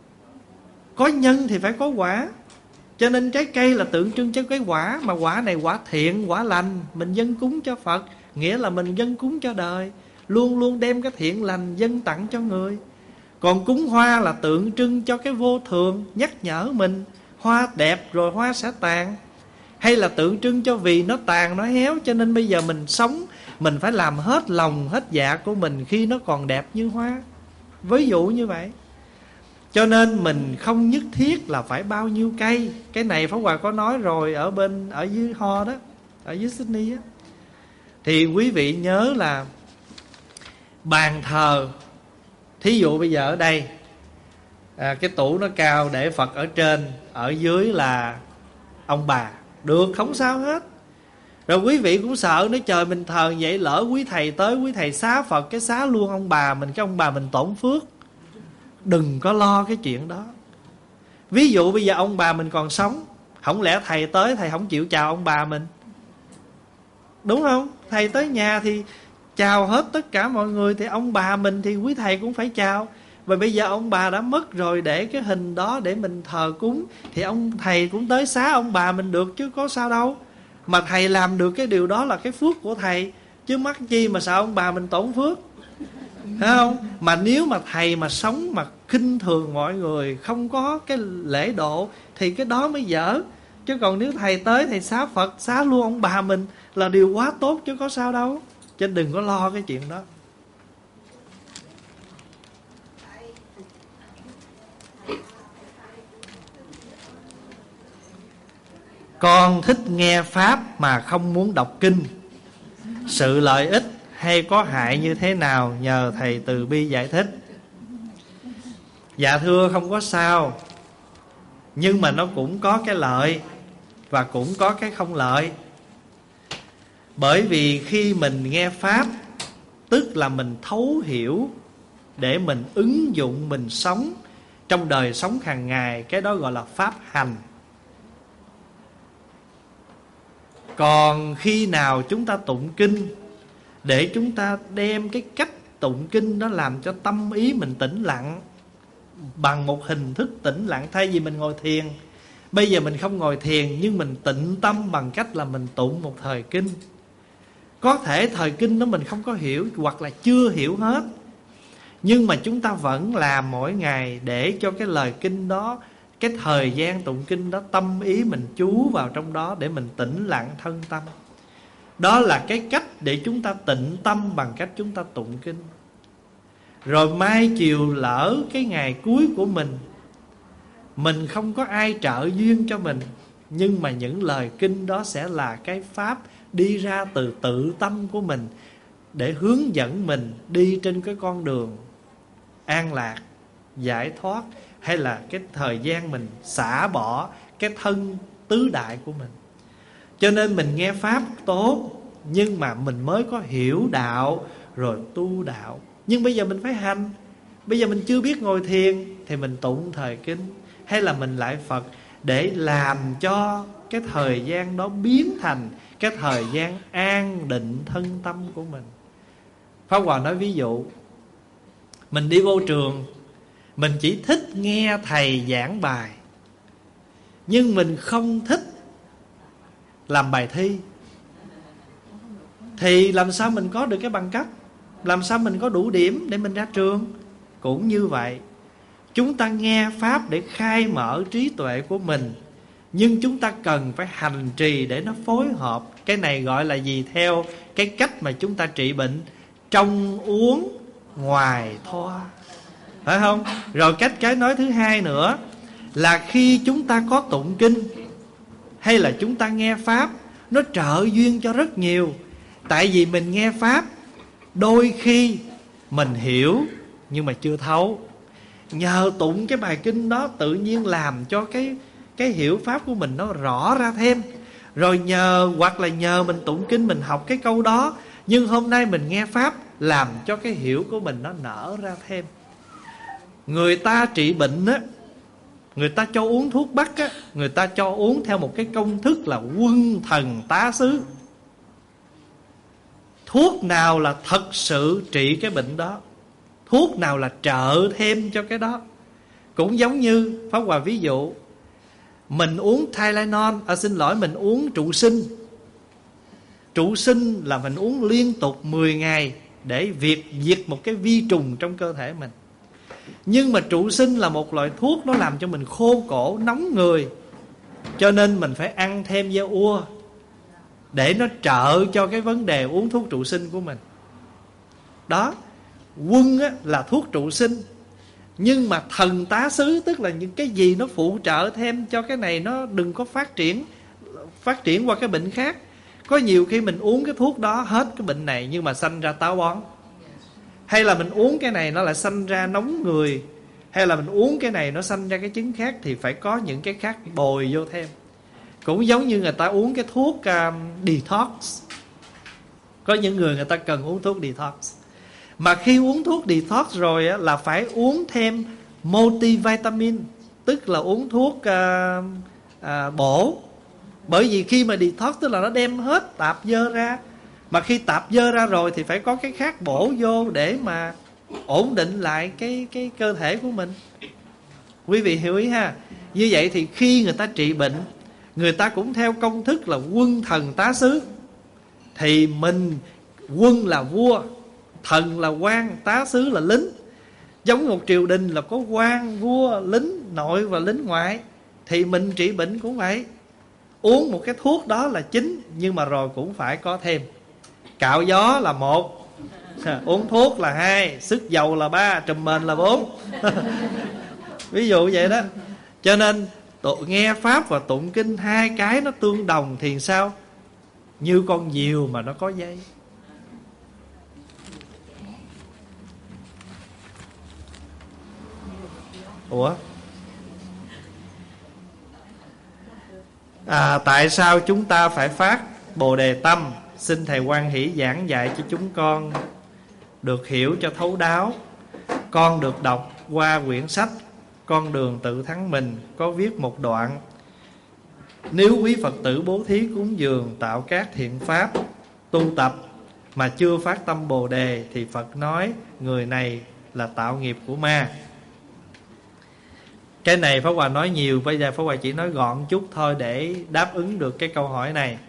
S1: có nhân thì phải có quả, cho nên trái cây là tượng trưng cho cái quả. Mà quả này quả thiện, quả lành, mình dâng cúng cho Phật, nghĩa là mình dâng cúng cho đời. luôn luôn đem cái thiện lành dâng tặng cho người. Còn cúng hoa là tượng trưng cho cái vô thường, nhắc nhở mình hoa đẹp rồi hoa sẽ tàn. Hay là tượng trưng cho vì nó tàn nó héo, cho nên bây giờ mình sống, mình phải làm hết lòng hết dạ của mình khi nó còn đẹp như hoa. Ví dụ như vậy. Cho nên mình không nhất thiết là phải bao nhiêu cây. Cái này Pháp Hòa có nói rồi ở bên ở dưới Ho đó, ở dưới Sydney á. Thì quý vị nhớ là bàn thờ, thí dụ bây giờ ở đây à, cái tủ nó cao để Phật ở trên, ở dưới là ông bà, được không sao hết. Rồi quý vị cũng sợ nói trời mình thờ vậy, lỡ quý thầy tới, quý thầy xá Phật cái xá luôn ông bà mình, cái ông bà mình tổn phước. Đừng có lo cái chuyện đó. Ví dụ bây giờ ông bà mình còn sống, không lẽ thầy tới thầy không chịu chào ông bà mình, đúng không? Thầy tới nhà thì chào hết tất cả mọi người, thì ông bà mình thì quý thầy cũng phải chào. Và bây giờ ông bà đã mất rồi, để cái hình đó để mình thờ cúng, thì ông thầy cũng tới xá ông bà mình được chứ có sao đâu. Mà thầy làm được cái điều đó là cái phước của thầy, chứ mắc chi mà sợ ông bà mình tổn phước, thấy không? Mà nếu mà thầy mà sống mà khinh thường mọi người, không có cái lễ độ, thì cái đó mới dở. Chứ còn nếu thầy tới thầy xá Phật, xá luôn ông bà mình là điều quá tốt chứ có sao đâu. Cho nên đừng có lo cái chuyện đó. Con thích nghe Pháp mà không muốn đọc kinh. Sự lợi ích hay có hại như thế nào, nhờ thầy từ bi giải thích. Dạ thưa, không có sao, nhưng mà nó cũng có cái lợi và cũng có cái không lợi. Bởi vì khi mình nghe Pháp, tức là mình thấu hiểu để mình ứng dụng, mình sống trong đời sống hàng ngày. Cái đó gọi là Pháp hành. Còn khi nào chúng ta tụng kinh, để chúng ta đem cái cách tụng kinh đó làm cho tâm ý mình tĩnh lặng, bằng một hình thức tĩnh lặng. Thay vì mình ngồi thiền, bây giờ mình không ngồi thiền, nhưng mình tịnh tâm bằng cách là mình tụng một thời kinh. Có thể thời kinh đó mình không có hiểu, hoặc là chưa hiểu hết, nhưng mà chúng ta vẫn làm mỗi ngày, để cho cái lời kinh đó, cái thời gian tụng kinh đó, tâm ý mình chú vào trong đó để mình tĩnh lặng thân tâm. Đó là cái cách để chúng ta tịnh tâm, bằng cách chúng ta tụng kinh. Rồi mai chiều lỡ cái ngày cuối của mình, mình không có ai trợ duyên cho mình, nhưng mà những lời kinh đó sẽ là cái pháp đi ra từ tự tâm của mình, để hướng dẫn mình đi trên cái con đường an lạc, giải thoát, hay là cái thời gian mình xả bỏ cái thân tứ đại của mình. Cho nên mình nghe Pháp tốt, nhưng mà mình mới có hiểu đạo rồi tu đạo. Nhưng bây giờ mình phải hành. Bây giờ mình chưa biết ngồi thiền thì mình tụng thời kinh, hay là mình lại Phật, để làm cho cái thời gian đó biến thành cái thời gian an định thân tâm của mình. Pháp Hòa nói ví dụ, mình đi vô trường, mình chỉ thích nghe thầy giảng bài, nhưng mình không thích làm bài thi, thì làm sao mình có được cái bằng cấp, làm sao mình có đủ điểm để mình ra trường. Cũng như vậy, chúng ta nghe Pháp để khai mở trí tuệ của mình, nhưng chúng ta cần phải hành trì để nó phối hợp. Cái này gọi là gì? Theo cái cách mà chúng ta trị bệnh, trong uống ngoài thoa, phải không? Rồi cách cái nói thứ hai nữa là khi chúng ta có tụng kinh hay là chúng ta nghe Pháp, nó trợ duyên cho rất nhiều. Tại vì mình nghe Pháp, đôi khi mình hiểu nhưng mà chưa thấu. Nhờ tụng cái bài kinh đó, tự nhiên làm cho cái, cái hiểu Pháp của mình nó rõ ra thêm. Rồi nhờ, hoặc là nhờ mình tụng kinh, mình học cái câu đó, nhưng hôm nay mình nghe Pháp, làm cho cái hiểu của mình nó nở ra thêm. Người ta trị bệnh á, người ta cho uống thuốc bắc á, người ta cho uống theo một cái công thức là quân thần tá xứ. Thuốc nào là thật sự trị cái bệnh đó, thuốc nào là trợ thêm cho cái đó. Cũng giống như Pháp Hòa ví dụ, mình uống Tylenol, à xin lỗi, mình uống trụ sinh. Trụ sinh là mình uống liên tục mười ngày, để diệt diệt một cái vi trùng trong cơ thể mình. Nhưng mà trụ sinh là một loại thuốc, nó làm cho mình khô cổ, nóng người, cho nên mình phải ăn thêm da ua để nó trợ cho cái vấn đề uống thuốc trụ sinh của mình. Đó, quân á, là thuốc trụ sinh. Nhưng mà thần tá xứ, tức là những cái gì nó phụ trợ thêm cho cái này nó đừng có phát triển Phát triển qua cái bệnh khác. Có nhiều khi mình uống cái thuốc đó hết cái bệnh này, nhưng mà sanh ra táo bón. Hay là mình uống cái này nó lại sanh ra nóng người. Hay là mình uống cái này nó sanh ra cái chứng khác, thì phải có những cái khác bồi vô thêm. Cũng giống như người ta uống cái thuốc um, detox. Có những người người ta cần uống thuốc detox. Mà khi uống thuốc detox rồi á, là phải uống thêm multivitamin, tức là uống thuốc uh, uh, bổ. Bởi vì khi mà detox tức là nó đem hết tạp dơ ra. Mà khi tạp dơ ra rồi thì phải có cái khác bổ vô để mà ổn định lại cái, cái cơ thể của mình. Quý vị hiểu ý ha. Như vậy thì khi người ta trị bệnh, người ta cũng theo công thức là quân thần tá xứ. Thì mình, quân là vua, thần là quan, tá xứ là lính. Giống một triều đình là có quan, vua, lính nội và lính ngoại. Thì mình trị bệnh cũng vậy. Uống một cái thuốc đó là chính, nhưng mà rồi cũng phải có thêm. Cạo gió là một, uống thuốc là hai, sức dầu là ba, trùm mền là bốn. Ví dụ vậy đó. Cho nên nghe Pháp và tụng kinh hai cái nó tương đồng thì sao? Như con diều mà nó có dây. Ủa? À, tại sao chúng ta phải phát Bồ Đề Tâm? Xin Thầy Quan Hỷ giảng dạy cho chúng con được hiểu cho thấu đáo. Con được đọc qua quyển sách Con Đường Tự Thắng Mình, có viết một đoạn: nếu quý Phật tử bố thí cúng dường, tạo các thiện pháp, tu tập mà chưa phát tâm Bồ Đề, thì Phật nói người này là tạo nghiệp của ma. Cái này Pháp Hòa nói nhiều, bây giờ Pháp Hòa chỉ nói gọn chút thôi để đáp ứng được cái câu hỏi này.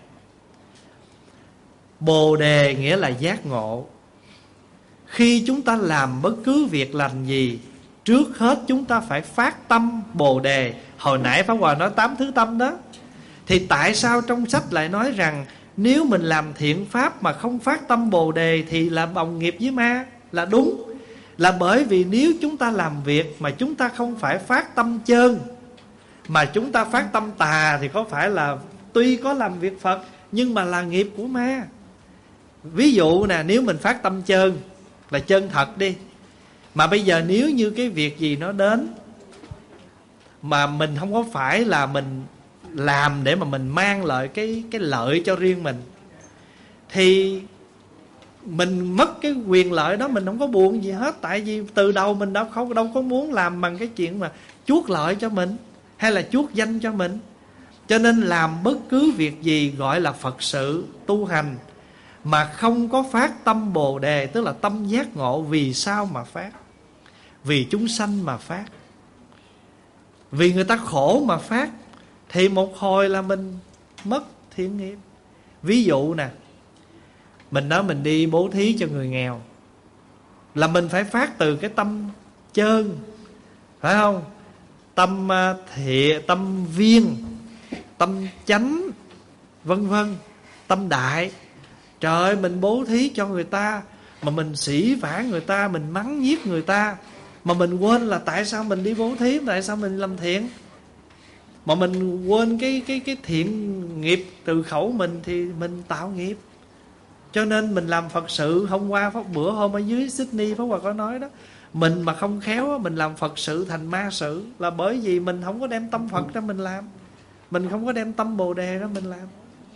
S1: Bồ Đề nghĩa là giác ngộ. Khi chúng ta làm bất cứ việc lành gì, trước hết chúng ta phải phát tâm Bồ Đề. Hồi nãy Pháp Hòa nói tám thứ tâm đó. Thì tại sao trong sách lại nói rằng nếu mình làm thiện pháp mà không phát tâm Bồ Đề thì là bồng nghiệp với ma? Là đúng. Là bởi vì nếu chúng ta làm việc mà chúng ta không phải phát tâm chơn, mà chúng ta phát tâm tà, thì có phải là tuy có làm việc Phật nhưng mà là nghiệp của ma. Ví dụ nè, nếu mình phát tâm chơn là chân thật đi, mà bây giờ nếu như cái việc gì nó đến mà mình không có phải là mình làm để mà mình mang lại cái, cái lợi cho riêng mình, thì mình mất cái quyền lợi đó, mình không có buồn gì hết. Tại vì từ đầu mình đâu không đâu có muốn làm bằng cái chuyện mà chuốc lợi cho mình hay là chuốc danh cho mình. Cho nên làm bất cứ việc gì gọi là Phật sự tu hành mà không có phát tâm Bồ Đề, tức là tâm giác ngộ. Vì sao mà phát? Vì chúng sanh mà phát, vì người ta khổ mà phát, thì một hồi là mình mất thiện nghiệp. Ví dụ nè, mình nói mình đi bố thí cho người nghèo, là mình phải phát từ cái tâm chơn, phải không? Tâm thiện, tâm viên, tâm chánh, vân vân, tâm đại. Trời ơi, mình bố thí cho người ta mà mình sỉ vả người ta, mình mắng nhiếc người ta, mà mình quên là tại sao mình đi bố thí, tại sao mình làm thiện, mà mình quên cái cái cái thiện nghiệp từ khẩu mình, thì mình tạo nghiệp. Cho nên mình làm Phật sự. Hôm qua Pháp bữa hôm ở dưới Sydney Pháp Hòa có nói đó, mình mà không khéo mình làm Phật sự thành ma sự, là bởi vì mình không có đem tâm Phật ra mình làm, mình không có đem tâm Bồ Đề ra mình làm.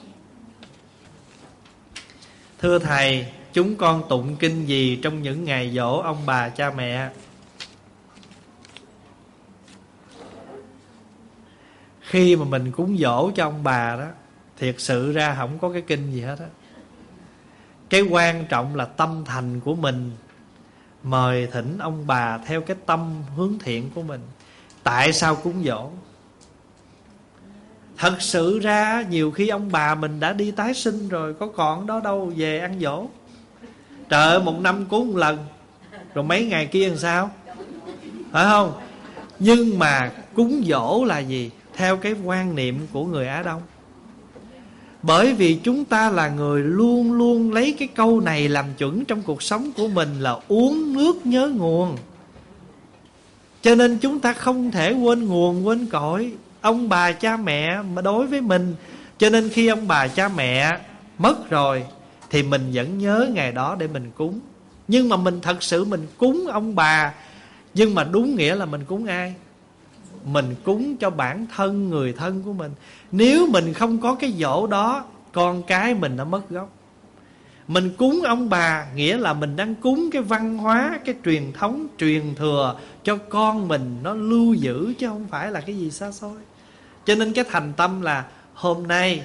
S1: Thưa Thầy, chúng con tụng kinh gì trong những ngày giỗ ông bà cha mẹ? Khi mà mình cúng dỗ cho ông bà đó, thiệt sự ra không có cái kinh gì hết á. Cái quan trọng là tâm thành của mình, mời thỉnh ông bà theo cái tâm hướng thiện của mình. Tại sao cúng dỗ? Thật sự ra nhiều khi ông bà mình đã đi tái sinh rồi, có còn đó đâu về ăn dỗ. Trời ơi, một năm cúng một lần, rồi mấy ngày kia làm sao, phải không? Nhưng mà cúng dỗ là gì? Theo cái quan niệm của người Á Đông. Bởi vì chúng ta là người luôn luôn lấy cái câu này làm chuẩn trong cuộc sống của mình, là uống nước nhớ nguồn. Cho nên chúng ta không thể quên nguồn quên cội ông bà cha mẹ mà đối với mình. Cho nên khi ông bà cha mẹ mất rồi thì mình vẫn nhớ ngày đó để mình cúng. Nhưng mà mình thật sự mình cúng ông bà, nhưng mà đúng nghĩa là mình cúng ai? Mình cúng cho bản thân, người thân của mình. Nếu mình không có cái dỗ đó, con cái mình đã mất gốc. Mình cúng ông bà nghĩa là mình đang cúng cái văn hóa, cái truyền thống, truyền thừa cho con mình nó lưu giữ, chứ không phải là cái gì xa xôi. Cho nên cái thành tâm là hôm nay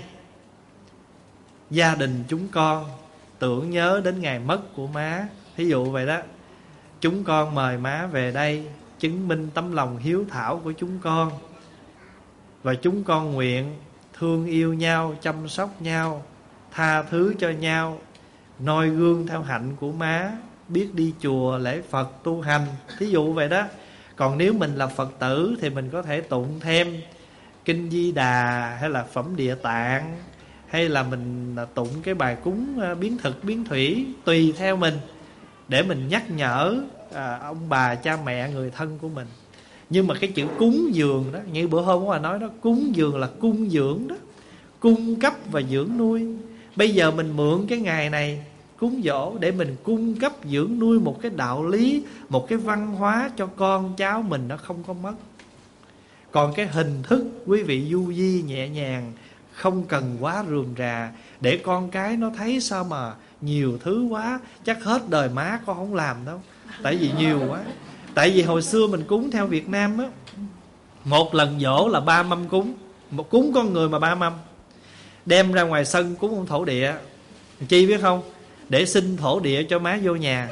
S1: gia đình chúng con tưởng nhớ đến ngày mất của má, thí dụ vậy đó. Chúng con mời má về đây chứng minh tấm lòng hiếu thảo của chúng con. Và chúng con nguyện thương yêu nhau, chăm sóc nhau, tha thứ cho nhau, noi gương theo hạnh của má, biết đi chùa lễ Phật tu hành, thí dụ vậy đó. Còn nếu mình là Phật tử thì mình có thể tụng thêm Kinh Di Đà, hay là Phẩm Địa Tạng, hay là mình tụng cái bài cúng biến thực biến thủy, tùy theo mình, để mình nhắc nhở à, ông bà cha mẹ người thân của mình. Nhưng mà cái chữ cúng dường đó, như bữa hôm mà nói đó, cúng dường là cung dưỡng đó, cung cấp và dưỡng nuôi. Bây giờ mình mượn cái ngày này cúng dỗ để mình cung cấp dưỡng nuôi một cái đạo lý, một cái văn hóa cho con cháu mình nó không có mất. Còn cái hình thức quý vị du di nhẹ nhàng, không cần quá rườm rà, để con cái nó thấy sao mà nhiều thứ quá, chắc hết đời má con không làm đâu. Tại vì nhiều quá. Tại vì hồi xưa mình cúng theo Việt Nam á, một lần dỗ là ba mâm cúng, một cúng con người mà ba mâm, đem ra ngoài sân cúng ông thổ địa. Chi biết không? Để xin thổ địa cho má vô nhà.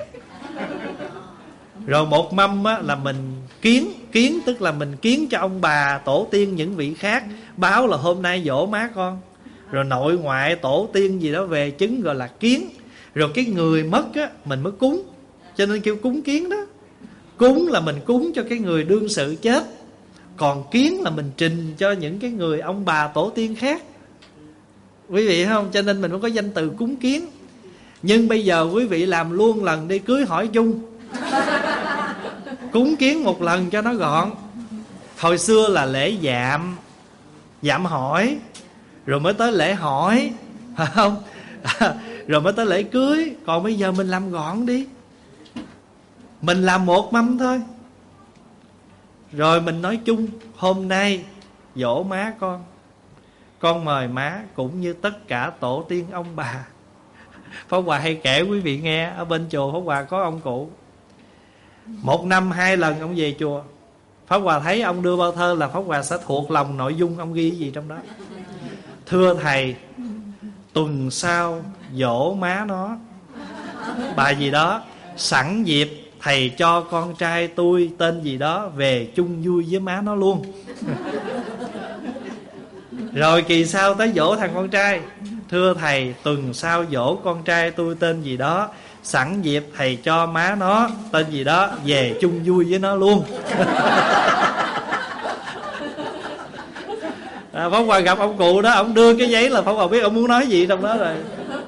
S1: Rồi một mâm á, là mình kiến. Kiến tức là mình kiến cho ông bà tổ tiên những vị khác, báo là hôm nay dỗ má con. Rồi nội ngoại tổ tiên gì đó về chứng, gọi là kiến. Rồi cái người mất á, mình mới cúng, cho nên kêu cúng kiến đó. Cúng là mình cúng cho cái người đương sự chết, còn kiến là mình trình cho những cái người ông bà tổ tiên khác, quý vị không? Cho nên mình mới có danh từ cúng kiến. Nhưng bây giờ quý vị làm luôn lần đi, cưới hỏi chung, cúng kiến một lần cho nó gọn. Hồi xưa là lễ dạm, dạm hỏi, rồi mới tới lễ hỏi, phải không? Rồi mới tới lễ cưới. Còn bây giờ mình làm gọn đi, mình làm một mâm thôi. Rồi mình nói chung, hôm nay dỗ má con, con mời má cũng như tất cả tổ tiên ông bà. Pháp Hòa hay kể quý vị nghe, ở bên chùa Pháp Hòa có ông cụ, một năm hai lần ông về chùa. Pháp Hòa thấy ông đưa bao thơ là Pháp Hòa sẽ thuộc lòng nội dung ông ghi cái gì trong đó. Thưa thầy, tuần sau dỗ má nó, bài gì đó, sẵn dịp thầy cho con trai tôi tên gì đó về chung vui với má nó luôn. Rồi kỳ sau tới dỗ thằng con trai, thưa thầy, tuần sau dỗ con trai tôi tên gì đó, sẵn dịp thầy cho má nó tên gì đó về chung vui với nó luôn. À, Pháp Hòa gặp ông cụ đó, ông đưa cái giấy là Pháp Hòa biết ông muốn nói gì trong đó rồi.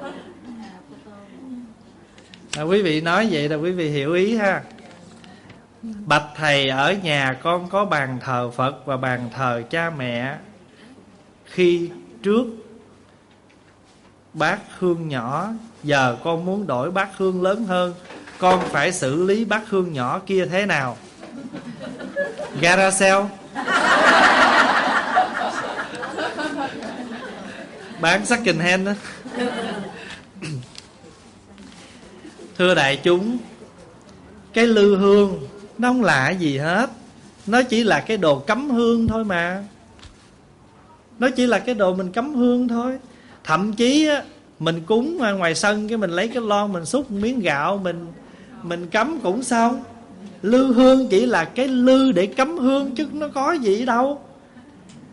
S1: À, quý vị nói vậy là quý vị hiểu ý ha. Bạch thầy, ở nhà con có bàn thờ Phật và bàn thờ cha mẹ. Khi trước bát hương nhỏ, giờ con muốn đổi bát hương lớn hơn, con phải xử lý bát hương nhỏ kia thế nào? Gara sale, bán second hand đó. Thưa đại chúng, cái lư hương nó không lạ gì hết, nó chỉ là cái đồ cắm hương thôi mà. Nó chỉ là cái đồ mình cắm hương thôi. Thậm chí á, mình cúng ngoài sân, cái mình lấy cái lon mình xúc một miếng gạo, Mình mình cắm cũng xong. Lư hương chỉ là cái lư để cắm hương, chứ nó có gì đâu.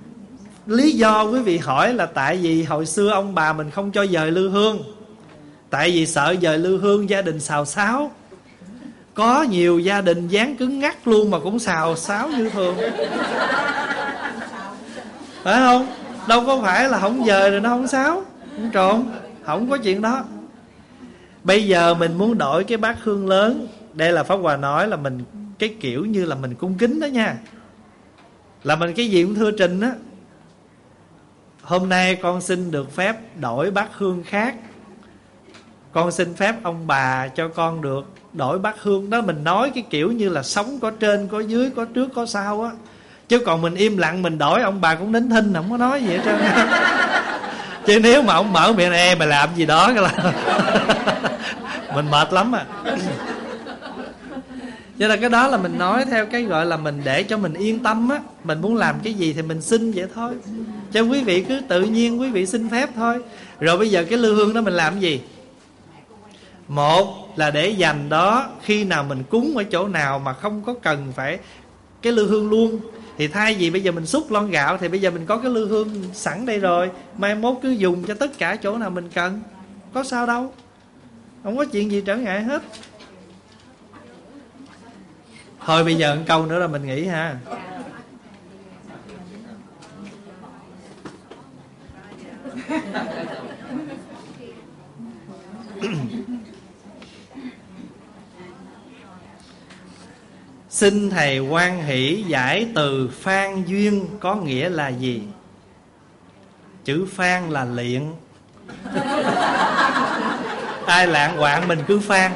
S1: Lý do quý vị hỏi là tại vì hồi xưa ông bà mình không cho dời lư hương. Tại vì sợ dời lư hương gia đình xào xáo. Có nhiều gia đình dán cứng ngắc luôn mà cũng xào xáo như thường, phải không? Đâu có phải là không dời rồi nó không xáo, không trộn, không có chuyện đó. Bây giờ mình muốn đổi cái bát hương lớn. Đây là Pháp Hòa nói là mình cái kiểu như là mình cung kính đó nha, là mình cái gì cũng thưa trình á. Hôm nay con xin được phép đổi bát hương khác. Con xin phép ông bà cho con được đổi bát hương. Đó mình nói cái kiểu như là sống có trên có dưới, có trước có sau á. Chứ còn mình im lặng mình đổi, ông bà cũng nín thinh, không có nói gì hết trơn. Chứ nếu mà ông mở miệng này mày làm gì đó cái là mình mệt lắm à. Cho nên cái đó là mình nói theo cái gọi là mình để cho mình yên tâm á. Mình muốn làm cái gì thì mình xin vậy thôi. Cho quý vị cứ tự nhiên quý vị xin phép thôi. Rồi bây giờ cái lư hương đó mình làm cái gì? Một là để dành đó, khi nào mình cúng ở chỗ nào mà không có cần phải cái lư hương luôn, thì thay vì bây giờ mình xúc lon gạo, thì bây giờ mình có cái lư hương sẵn đây rồi, mai mốt cứ dùng cho tất cả chỗ nào mình cần. Có sao đâu, không có chuyện gì trở ngại hết. Thôi bây giờ một câu nữa là mình nghỉ ha. Xin thầy hoan hỷ giải từ phan duyên có nghĩa là gì? Chữ phan là liện. Ai lạng quạng mình cứ phan.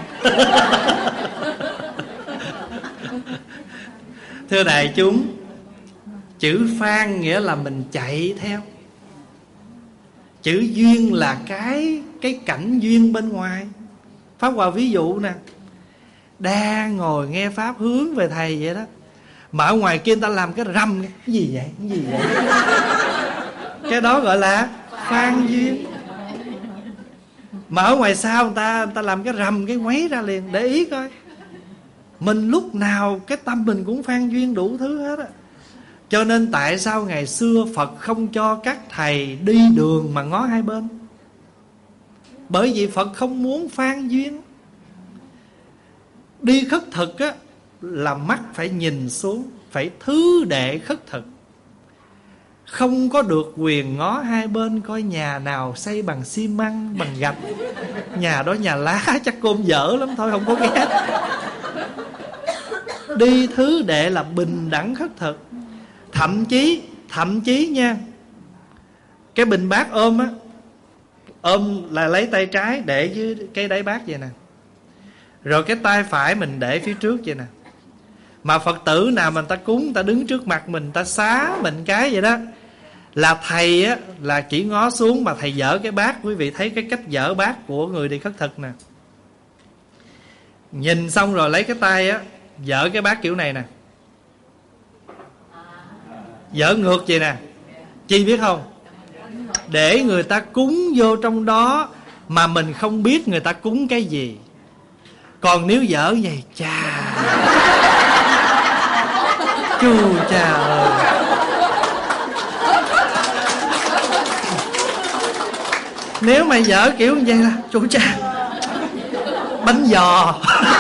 S1: Thưa đại chúng, chữ phan nghĩa là mình chạy theo. Chữ duyên là cái cái cảnh duyên bên ngoài. Pháp Hòa ví dụ nè, đang ngồi nghe pháp hướng về thầy vậy đó, mà ở ngoài kia người ta làm cái rầm, cái gì vậy, cái gì vậy? Cái đó gọi là phan duyên. Mà ở ngoài sau người ta người ta làm cái rầm, cái ngoáy ra liền. Để ý coi, mình lúc nào cái tâm mình cũng phan duyên đủ thứ hết á. Cho nên tại sao ngày xưa Phật không cho các thầy đi đường mà ngó hai bên? Bởi vì Phật không muốn phan duyên. Đi khất thực á, là mắt phải nhìn xuống, phải thứ đệ khất thực. Không có được quyền ngó hai bên coi nhà nào xây bằng xi măng, bằng gạch. Nhà đó nhà lá chắc côn dở lắm thôi, không có ghét. Đi thứ đệ là bình đẳng khất thực. Thậm chí, thậm chí nha, cái bình bát ôm á, ôm là lấy tay trái để dưới cái đáy bát vậy nè, rồi cái tay phải mình để phía trước vậy nè. Mà Phật tử nào mà người ta cúng, người ta đứng trước mặt mình, người ta xá mình cái vậy đó, là thầy á, là chỉ ngó xuống mà thầy dở cái bát. Quý vị thấy cái cách dở bát của người đi khất thực nè. Nhìn xong rồi lấy cái tay á, dở cái bát kiểu này nè, dở ngược vậy nè. Chi biết không? Để người ta cúng vô trong đó mà mình không biết người ta cúng cái gì. Còn nếu dở vậy, chà, chu chà ơi, nếu mày dở kiểu như vậy là chu cha, bánh giò.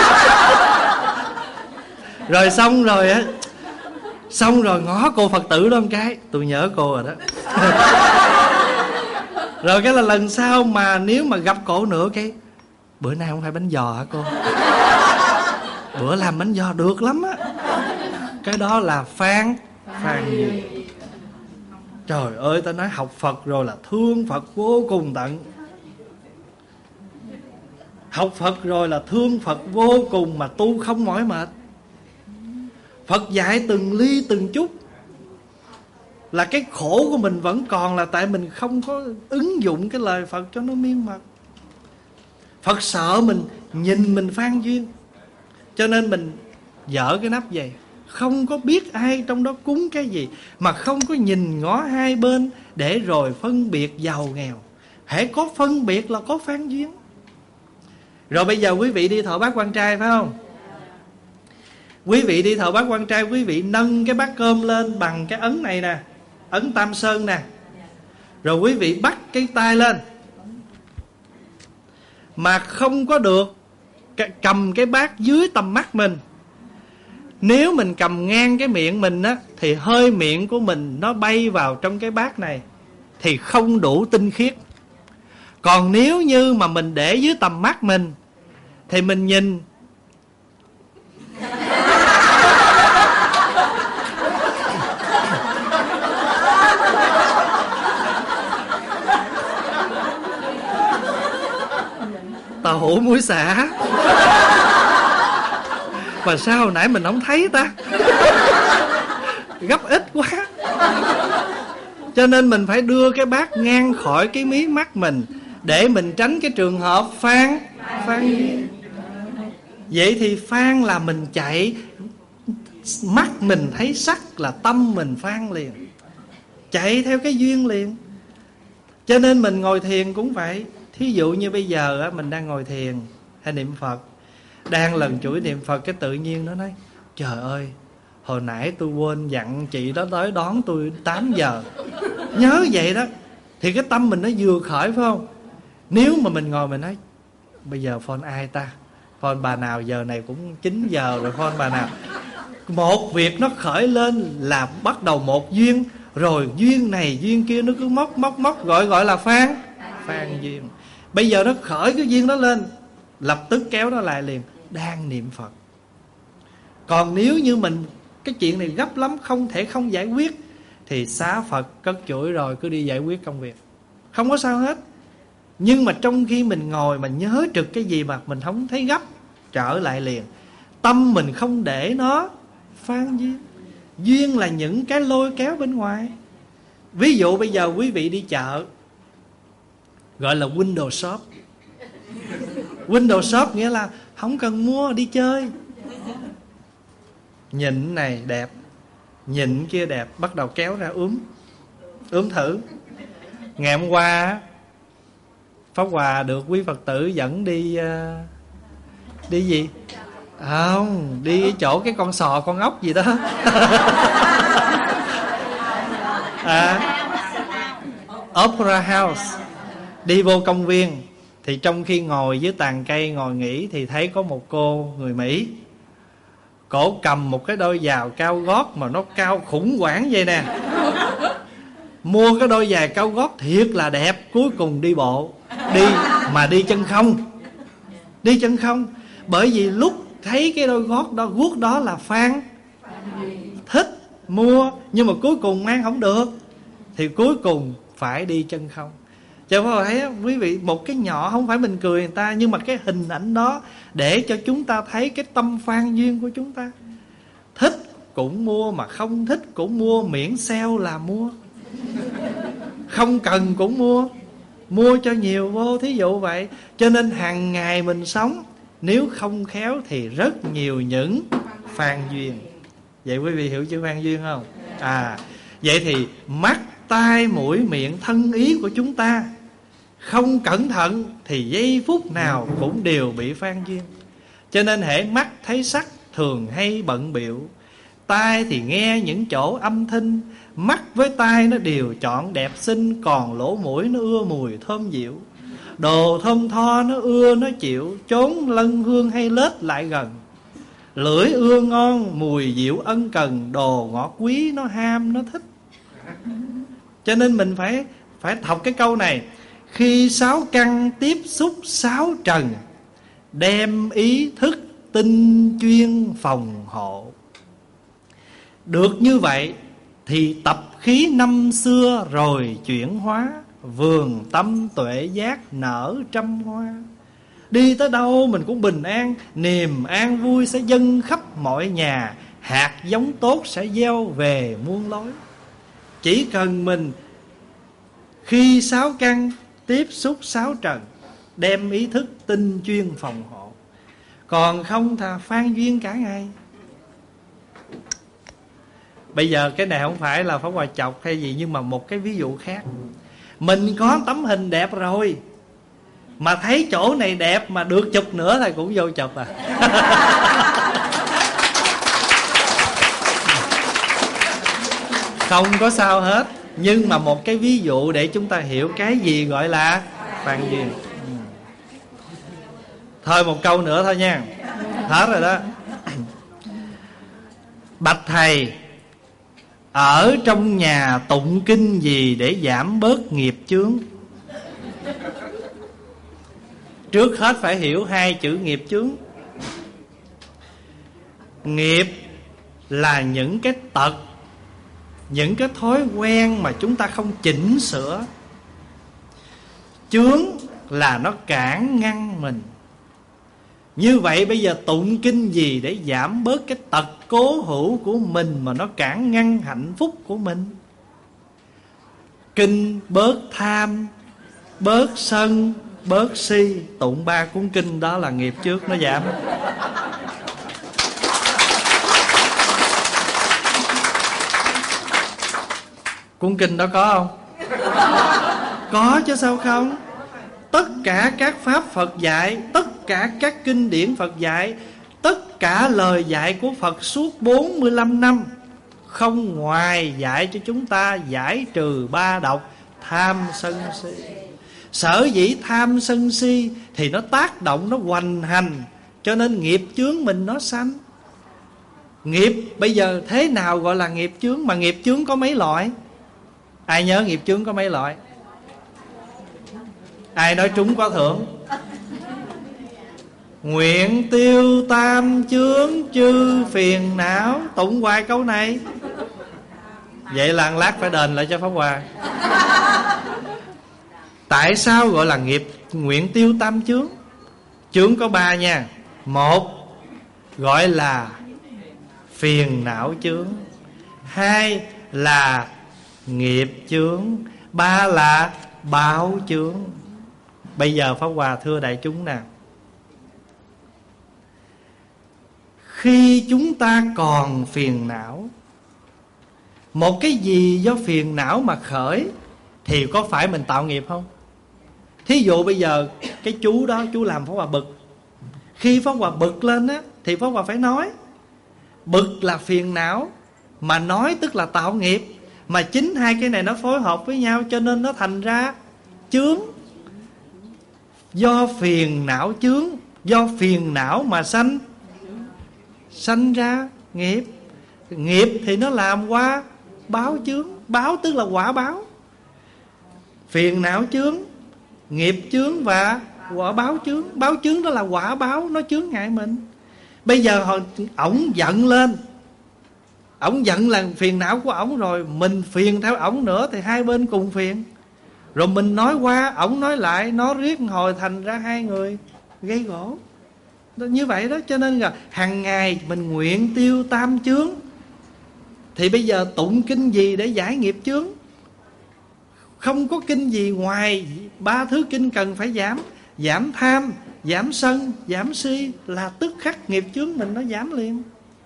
S1: Rồi xong rồi á, xong rồi ngó cô Phật tử đó một cái, tôi nhớ cô rồi đó. Rồi cái là lần sau mà nếu mà gặp cổ nữa cái, bữa nay không phải bánh giò hả cô? Bữa làm bánh giò được lắm á. Cái đó là phan phan gì? Trời ơi, ta nói học Phật rồi là thương Phật vô cùng tận. Học Phật rồi là thương Phật vô cùng mà tu không mỏi mệt. Phật dạy từng ly từng chút. Là cái khổ của mình vẫn còn là tại mình không có ứng dụng cái lời Phật cho nó miên mật. Phật sợ mình nhìn mình phan duyên, cho nên mình dở cái nắp vậy. Không có biết ai trong đó cúng cái gì, mà không có nhìn ngó hai bên để rồi phân biệt giàu nghèo. Hễ có phân biệt là có phan duyên. Rồi bây giờ quý vị đi thọ bát quan trai phải không? Quý vị đi thọ bát quan trai, quý vị nâng cái bát cơm lên bằng cái ấn này nè, ấn Tam Sơn nè. Rồi quý vị bắt cái tay lên, mà không có được cầm cái bát dưới tầm mắt mình. Nếu mình cầm ngang cái miệng mình á, thì hơi miệng của mình nó bay vào trong cái bát này thì không đủ tinh khiết. Còn nếu như mà mình để dưới tầm mắt mình thì mình nhìn tàu hũ muối xả. Mà sao hồi nãy mình không thấy ta? Gấp ít quá. Cho nên mình phải đưa cái bát ngang khỏi cái mí mắt mình, để mình tránh cái trường hợp phan Phan duyên. Vậy thì phan là mình chạy, mắt mình thấy sắc là tâm mình phan liền, chạy theo cái duyên liền. Cho nên mình ngồi thiền cũng vậy. Thí dụ như bây giờ á, mình đang ngồi thiền hay niệm Phật, đang lần chuỗi niệm Phật, cái tự nhiên nó nói: trời ơi, hồi nãy tôi quên dặn chị đó tới đón tôi tám giờ. Nhớ vậy đó. Thì cái tâm mình nó vừa khởi, phải không? Nếu mà mình ngồi mình nói: bây giờ phone ai ta? Phone bà nào, giờ này cũng chín giờ rồi, phone bà nào? Một việc nó khởi lên là bắt đầu một duyên, rồi duyên này duyên kia nó cứ móc móc móc, gọi gọi là phan Phan duyên. Bây giờ nó khởi cái duyên đó lên, lập tức kéo nó lại liền, đang niệm Phật. Còn nếu như mình cái chuyện này gấp lắm, không thể không giải quyết, thì xá Phật cất chuỗi rồi cứ đi giải quyết công việc, không có sao hết. Nhưng mà trong khi mình ngồi mà nhớ trực cái gì mà mình không thấy gấp, trở lại liền. Tâm mình không để nó phan duyên. Duyên là những cái lôi kéo bên ngoài. Ví dụ bây giờ quý vị đi chợ, gọi là window shop. Window shop nghĩa là không cần mua, đi chơi. Nhìn này đẹp, nhìn kia đẹp, bắt đầu kéo ra ướm ướm thử. Ngày hôm qua Pháp Hòa được quý Phật tử dẫn đi uh, đi gì? Không, đi chỗ cái con sò con ốc gì đó. à, Opera House. Đi vô công viên, thì trong khi ngồi dưới tàn cây ngồi nghỉ, thì thấy có một cô người Mỹ, cổ cầm một cái đôi giày cao gót mà nó cao khủng hoảng vậy nè. Mua cái đôi giày cao gót thiệt là đẹp, cuối cùng đi bộ, đi mà đi chân không. Đi chân không. Bởi vì lúc thấy cái đôi gót đó, guốc đó là phan, thích mua, nhưng mà cuối cùng mang không được, thì cuối cùng phải đi chân không. Cho nên thấy quý vị, một cái nhỏ không phải mình cười người ta, nhưng mà cái hình ảnh đó để cho chúng ta thấy cái tâm phan duyên của chúng ta. Thích cũng mua, mà không thích cũng mua, miễn sale là mua. Không cần cũng mua, mua cho nhiều vô, thí dụ vậy. Cho nên hàng ngày mình sống, nếu không khéo thì rất nhiều những phan duyên. Vậy quý vị hiểu chữ phan duyên không? À, vậy thì mắt, tai, mũi, miệng, thân ý của chúng ta không cẩn thận thì giây phút nào cũng đều bị phan duyên. Cho nên hễ mắt thấy sắc thường hay bận bịu, tai thì nghe những chỗ âm thanh. Mắt với tai nó đều chọn đẹp xinh, còn lỗ mũi nó ưa mùi thơm dịu. Đồ thơm tho nó ưa nó chịu, trốn lân hương hay lết lại gần. Lưỡi ưa ngon mùi dịu ân cần, đồ ngọt quý nó ham nó thích. Cho nên mình phải phải học cái câu này: khi sáu căn tiếp xúc sáu trần, đem ý thức tinh chuyên phòng hộ. Được như vậy thì tập khí năm xưa rồi chuyển hóa, vườn tâm tuệ giác nở trăm hoa. Đi tới đâu mình cũng bình an, niềm an vui sẽ dâng khắp mọi nhà, hạt giống tốt sẽ gieo về muôn lối. Chỉ cần mình khi sáu căn tiếp xúc sáu trần, đem ý thức tinh chuyên phòng hộ. Còn không thà phan duyên cả ngày. Bây giờ cái này không phải là Pháp Hòa chọc hay gì, nhưng mà một cái ví dụ khác. Mình có tấm hình đẹp rồi, mà thấy chỗ này đẹp mà được chụp nữa thì cũng vô chụp à. Không có sao hết. Nhưng mà một cái ví dụ để chúng ta hiểu cái gì gọi là phan duyên. Thôi một câu nữa thôi nha, hết rồi đó. Bạch thầy, ở trong nhà tụng kinh gì để giảm bớt nghiệp chướng? Trước hết phải hiểu hai chữ nghiệp chướng. Nghiệp là những cái tật, những cái thói quen mà chúng ta không chỉnh sửa. Chướng là nó cản ngăn mình. Như vậy bây giờ tụng kinh gì để giảm bớt cái tật cố hữu của mình mà nó cản ngăn hạnh phúc của mình? Kinh bớt tham, bớt sân, bớt si. Tụng ba cuốn kinh đó là nghiệp trước nó giảm. Cuốn kinh đó có không? Có chứ sao không? Tất cả các pháp Phật dạy, tất cả các kinh điển Phật dạy, tất cả lời dạy của Phật suốt bốn mươi lăm năm, không ngoài dạy cho chúng ta giải trừ ba độc tham sân si. Sở dĩ tham sân si thì nó tác động, nó hoành hành, cho nên nghiệp chướng mình nó sanh. Nghiệp bây giờ thế nào gọi là nghiệp chướng? Mà nghiệp chướng có mấy loại? Ai nhớ nghiệp chướng có mấy loại? Ai nói trúng có thưởng? Nguyện tiêu tam chướng chư phiền não. Tụng hoài câu này. Vậy là lát phải đền lại cho Pháp Hòa. Tại sao gọi là nghiệp nguyện tiêu tam chướng? Chướng có ba nha. Một gọi là phiền não chướng, hai là nghiệp chướng, ba là báo chướng. Bây giờ Pháp Hòa thưa đại chúng nè, khi chúng ta còn phiền não, một cái gì do phiền não mà khởi, thì có phải mình tạo nghiệp không? Thí dụ bây giờ cái chú đó, chú làm Pháp Hòa bực. Khi Pháp Hòa bực lên á, thì Pháp Hòa phải nói. Bực là phiền não, mà nói tức là tạo nghiệp. Mà chính hai cái này nó phối hợp với nhau, cho nên nó thành ra chướng. Do phiền não chướng, do phiền não mà sanh sanh ra nghiệp. Nghiệp thì nó làm qua báo chướng. Báo tức là quả báo. Phiền não chướng, nghiệp chướng và quả báo chướng. Báo chướng đó là quả báo, nó chướng ngại mình. Bây giờ hồi ổng giận lên, ổng giận là phiền não của ổng rồi, mình phiền theo ổng nữa thì hai bên cùng phiền. Rồi mình nói qua, ổng nói lại, nó riết hồi thành ra hai người gây gỗ. Như vậy đó, cho nên là hàng ngày mình nguyện tiêu tam chướng. Thì bây giờ tụng kinh gì để giải nghiệp chướng? Không có kinh gì ngoài ba thứ kinh cần phải giảm. Giảm tham, giảm sân, giảm si là tức khắc nghiệp chướng mình nó giảm liền.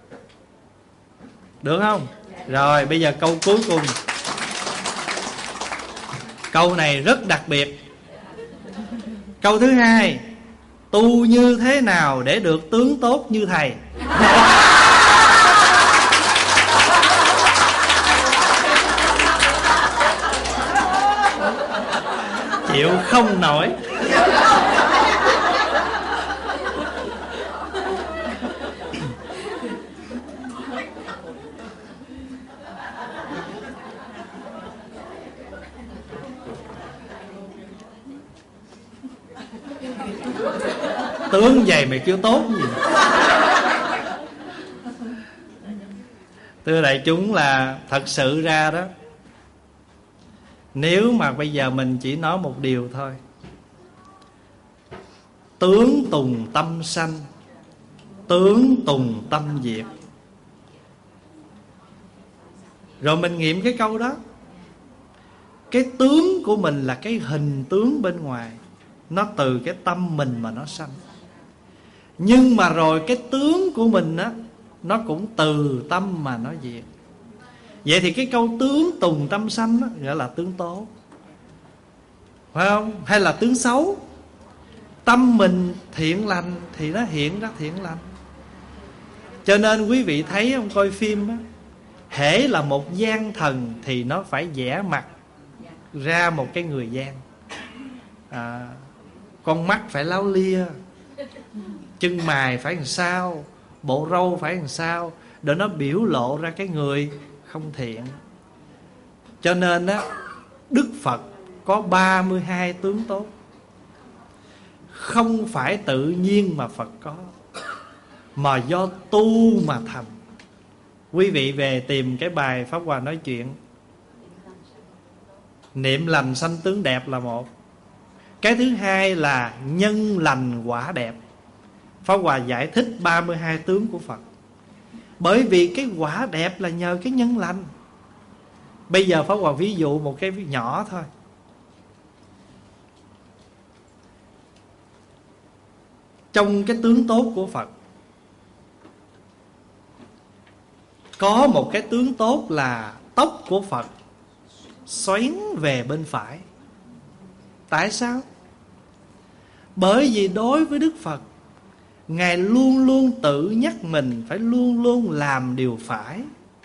S1: Được không? Rồi bây giờ câu cuối cùng. Câu này rất đặc biệt. Câu thứ hai: tu như thế nào để được tướng tốt như thầy? Chịu không nổi. Tướng vậy mày kêu tốt gì? Thưa đại chúng, là thật sự ra đó, nếu mà bây giờ mình chỉ nói một điều thôi: tướng tùng tâm sanh, tướng tùng tâm diệt. Rồi mình nghiệm cái câu đó. Cái tướng của mình là cái hình tướng bên ngoài, nó từ cái tâm mình mà nó sanh. Nhưng mà rồi cái tướng của mình á, nó cũng từ tâm mà nó diệt. Vậy thì cái câu tướng tùng tâm sanh đó gọi là tướng tốt, phải không? Hay là tướng xấu? Tâm mình thiện lành thì nó hiện ra thiện lành. Cho nên quý vị thấy không, coi phim á, hễ là một gian thần thì nó phải vẽ mặt ra một cái người gian. à, Con mắt phải láo lia, chân mày phải làm sao, bộ râu phải làm sao, để nó biểu lộ ra cái người không thiện. Cho nên á, Đức Phật có ba mươi hai tướng tốt, không phải tự nhiên mà Phật có, mà do tu mà thành. Quý vị về tìm cái bài Pháp Hòa nói chuyện. Niệm lành sanh tướng đẹp là một. Cái thứ hai là nhân lành quả đẹp. Pháp Hòa giải thích ba mươi hai tướng của Phật. Bởi vì cái quả đẹp là nhờ cái nhân lành. Bây giờ Pháp Hòa ví dụ một cái nhỏ thôi. Trong cái tướng tốt của Phật, có một cái tướng tốt là tóc của Phật xoắn về bên phải. Tại sao? Bởi vì đối với Đức Phật, Ngài luôn luôn tự nhắc mình phải luôn luôn làm điều phải.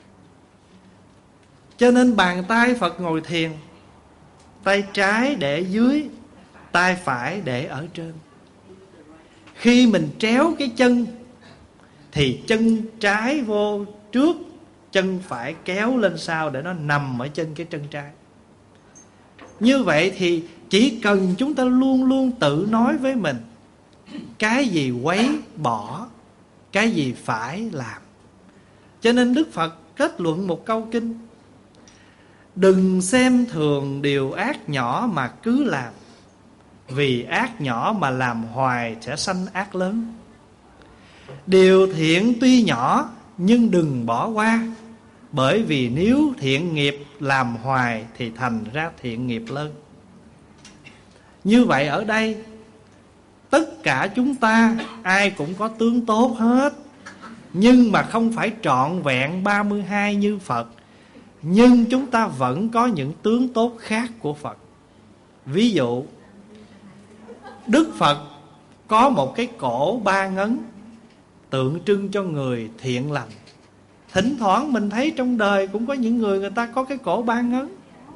S1: Cho nên bàn tay Phật ngồi thiền, tay trái để dưới, tay phải để ở trên. Khi mình tréo cái chân thì chân trái vô trước, chân phải kéo lên sau để nó nằm ở trên cái chân trái. Như vậy thì chỉ cần chúng ta luôn luôn tự nói với mình cái gì quấy bỏ, cái gì phải làm. Cho nên Đức Phật kết luận một câu kinh: đừng xem thường điều ác nhỏ mà cứ làm, vì ác nhỏ mà làm hoài sẽ sanh ác lớn. Điều thiện tuy nhỏ nhưng đừng bỏ qua, bởi vì nếu thiện nghiệp làm hoài thì thành ra thiện nghiệp lớn. Như vậy ở đây, tất cả chúng ta ai cũng có tướng tốt hết, nhưng mà không phải trọn vẹn ba mươi hai như Phật. Nhưng chúng ta vẫn có những tướng tốt khác của Phật. Ví dụ, Đức Phật có một cái cổ ba ngấn, tượng trưng cho người thiện lành. Thỉnh thoảng mình thấy trong đời cũng có những người người ta có cái cổ ba ngấn.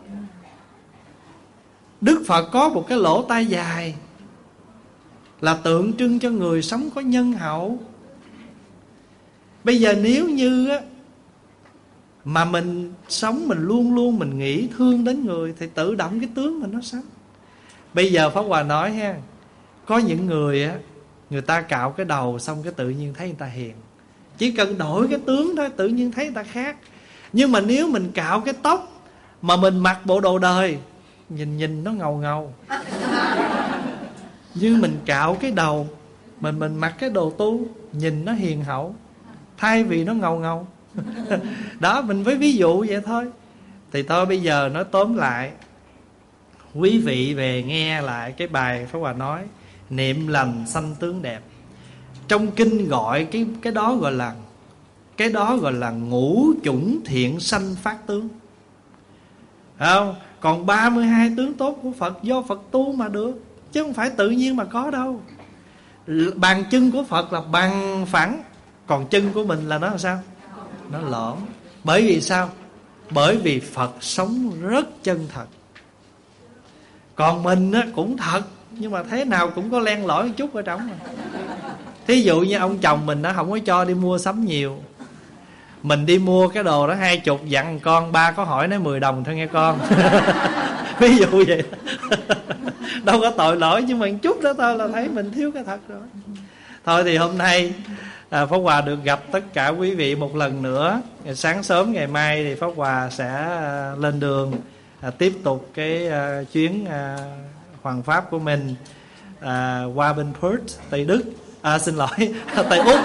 S1: Đức Phật có một cái lỗ tai dài, là tượng trưng cho người sống có nhân hậu. Bây giờ nếu như á, mà mình sống mình luôn luôn mình nghĩ thương đến người, thì tự động cái tướng mình nó sáng. Bây giờ Pháp Hòa nói ha, có những người á, người ta cạo cái đầu xong cái tự nhiên thấy người ta hiền. Chỉ cần đổi cái tướng thôi tự nhiên thấy người ta khác. Nhưng mà nếu mình cạo cái tóc mà mình mặc bộ đồ đời, nhìn nhìn nó ngầu ngầu. Nhưng mình cạo cái đầu, Mình mình mặc cái đồ tu, nhìn nó hiền hậu, thay vì nó ngầu ngầu. Đó, mình với ví dụ vậy thôi. Thì thôi bây giờ nói tóm lại, quý vị về nghe lại cái bài Pháp Hòa nói niệm lành sanh tướng đẹp. Trong kinh gọi cái cái đó gọi là cái đó gọi là ngũ chủng thiện sanh phát tướng. Không? Còn ba mươi hai tướng tốt của Phật do Phật tu mà được, chứ không phải tự nhiên mà có đâu. Bàn chân của Phật là bằng phẳng, còn chân của mình là nó làm sao? Nó lõm. Bởi vì sao? Bởi vì Phật sống rất chân thật. Còn mình á, cũng thật, nhưng mà thế nào cũng có len lỏi một chút ở trong mà. Thí dụ như ông chồng mình nó không có cho đi mua sắm nhiều, mình đi mua cái đồ đó hai chục, dặn con ba có hỏi nói mười đồng thôi nghe con. Ví dụ vậy. Đâu có tội lỗi, nhưng mà một chút đó thôi là thấy mình thiếu cái thật rồi. Thôi thì hôm nay à, Pháp Hòa được gặp tất cả quý vị một lần nữa. Sáng sớm ngày mai thì Pháp Hòa sẽ à, lên đường à, tiếp tục cái à, chuyến à, hoàng pháp của mình à, qua bên Perth, Tây Đức. À, xin lỗi, Tây Úc.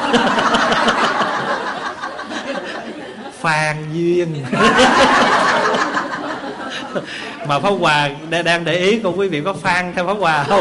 S1: Phan Duyên. Mà Pháp Hòa đang để ý con quý vị có Phan theo Pháp Hòa không?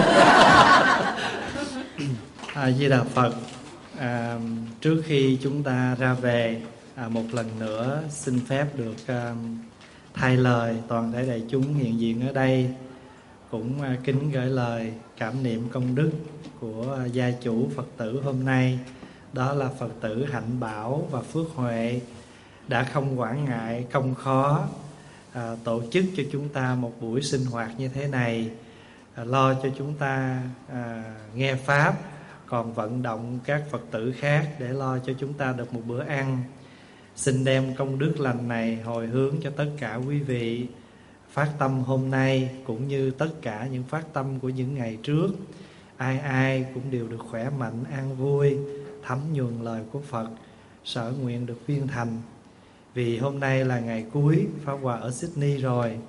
S1: À, Di Đà Phật. À, trước khi chúng ta ra về, à, một lần nữa xin phép được à, thay lời toàn thể đại chúng hiện diện ở đây cũng à, kính gửi lời cảm niệm công đức của à, gia chủ Phật tử hôm nay. Đó là Phật tử Hạnh Bảo và Phước Huệ đã không quản ngại công khó à, tổ chức cho chúng ta một buổi sinh hoạt như thế này, à, lo cho chúng ta à, nghe Pháp còn vận động các Phật tử khác để lo cho chúng ta được một bữa ăn. Xin đem công đức lành này hồi hướng cho tất cả quý vị phát tâm hôm nay, cũng như tất cả những phát tâm của những ngày trước. Ai ai cũng đều được khỏe mạnh, an vui, thấm nhuần lời của Phật, sở nguyện được viên thành. Vì hôm nay là ngày cuối Pháp Hòa ở Sydney rồi.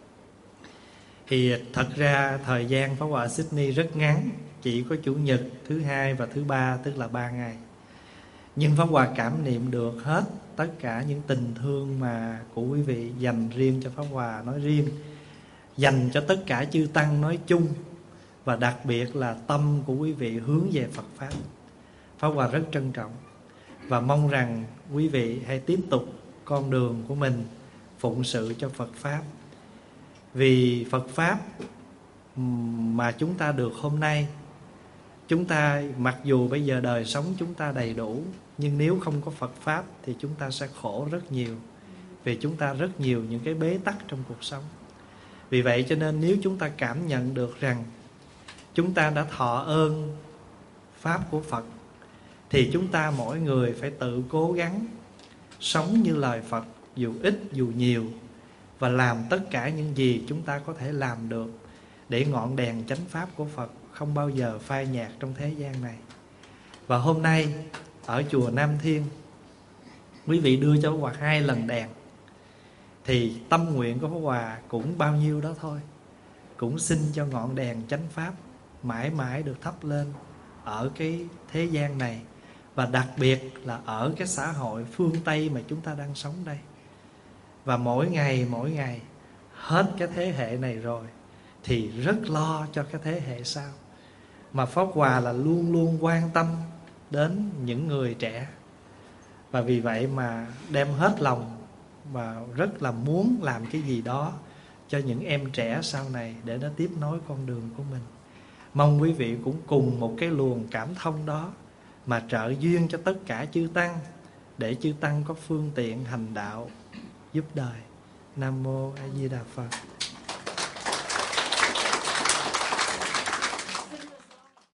S1: Thì thật ra thời gian Pháp Hòa ở Sydney rất ngắn, chỉ có Chủ nhật, thứ hai và thứ ba, tức là ba ngày. Nhưng Pháp Hòa cảm niệm được hết tất cả những tình thương mà của quý vị dành riêng cho Pháp Hòa nói riêng, dành cho tất cả chư Tăng nói chung, và đặc biệt là tâm của quý vị hướng về Phật Pháp. Pháp Hòa rất trân trọng và mong rằng quý vị hãy tiếp tục con đường của mình phụng sự cho Phật Pháp. Vì Phật Pháp mà chúng ta được hôm nay, chúng ta mặc dù bây giờ đời sống chúng ta đầy đủ, nhưng nếu không có Phật Pháp thì chúng ta sẽ khổ rất nhiều. Vì chúng ta rất nhiều những cái bế tắc trong cuộc sống. Vì vậy cho nên nếu chúng ta cảm nhận được rằng chúng ta đã thọ ơn Pháp của Phật, thì chúng ta mỗi người phải tự cố gắng sống như lời Phật, dù ít dù nhiều, và làm tất cả những gì chúng ta có thể làm được để ngọn đèn chánh Pháp của Phật không bao giờ phai nhạt trong thế gian này. Và hôm nay ở chùa Nam Thiên, quý vị đưa cho Pháp Hòa hai lần đèn, thì tâm nguyện của Pháp Hòa cũng bao nhiêu đó thôi. Cũng xin cho ngọn đèn chánh Pháp mãi mãi được thắp lên ở cái thế gian này, và đặc biệt là ở cái xã hội phương Tây mà chúng ta đang sống đây. Và mỗi ngày mỗi ngày hết cái thế hệ này rồi thì rất lo cho cái thế hệ sau. Mà Pháp Hòa là luôn luôn quan tâm đến những người trẻ, và vì vậy mà đem hết lòng và rất là muốn làm cái gì đó cho những em trẻ sau này để nó tiếp nối con đường của mình. Mong quý vị cũng cùng một cái luồng cảm thông đó mà trợ duyên cho tất cả chư Tăng, để chư Tăng có phương tiện hành đạo giúp đời. Nam Mô A Di Đà Phật.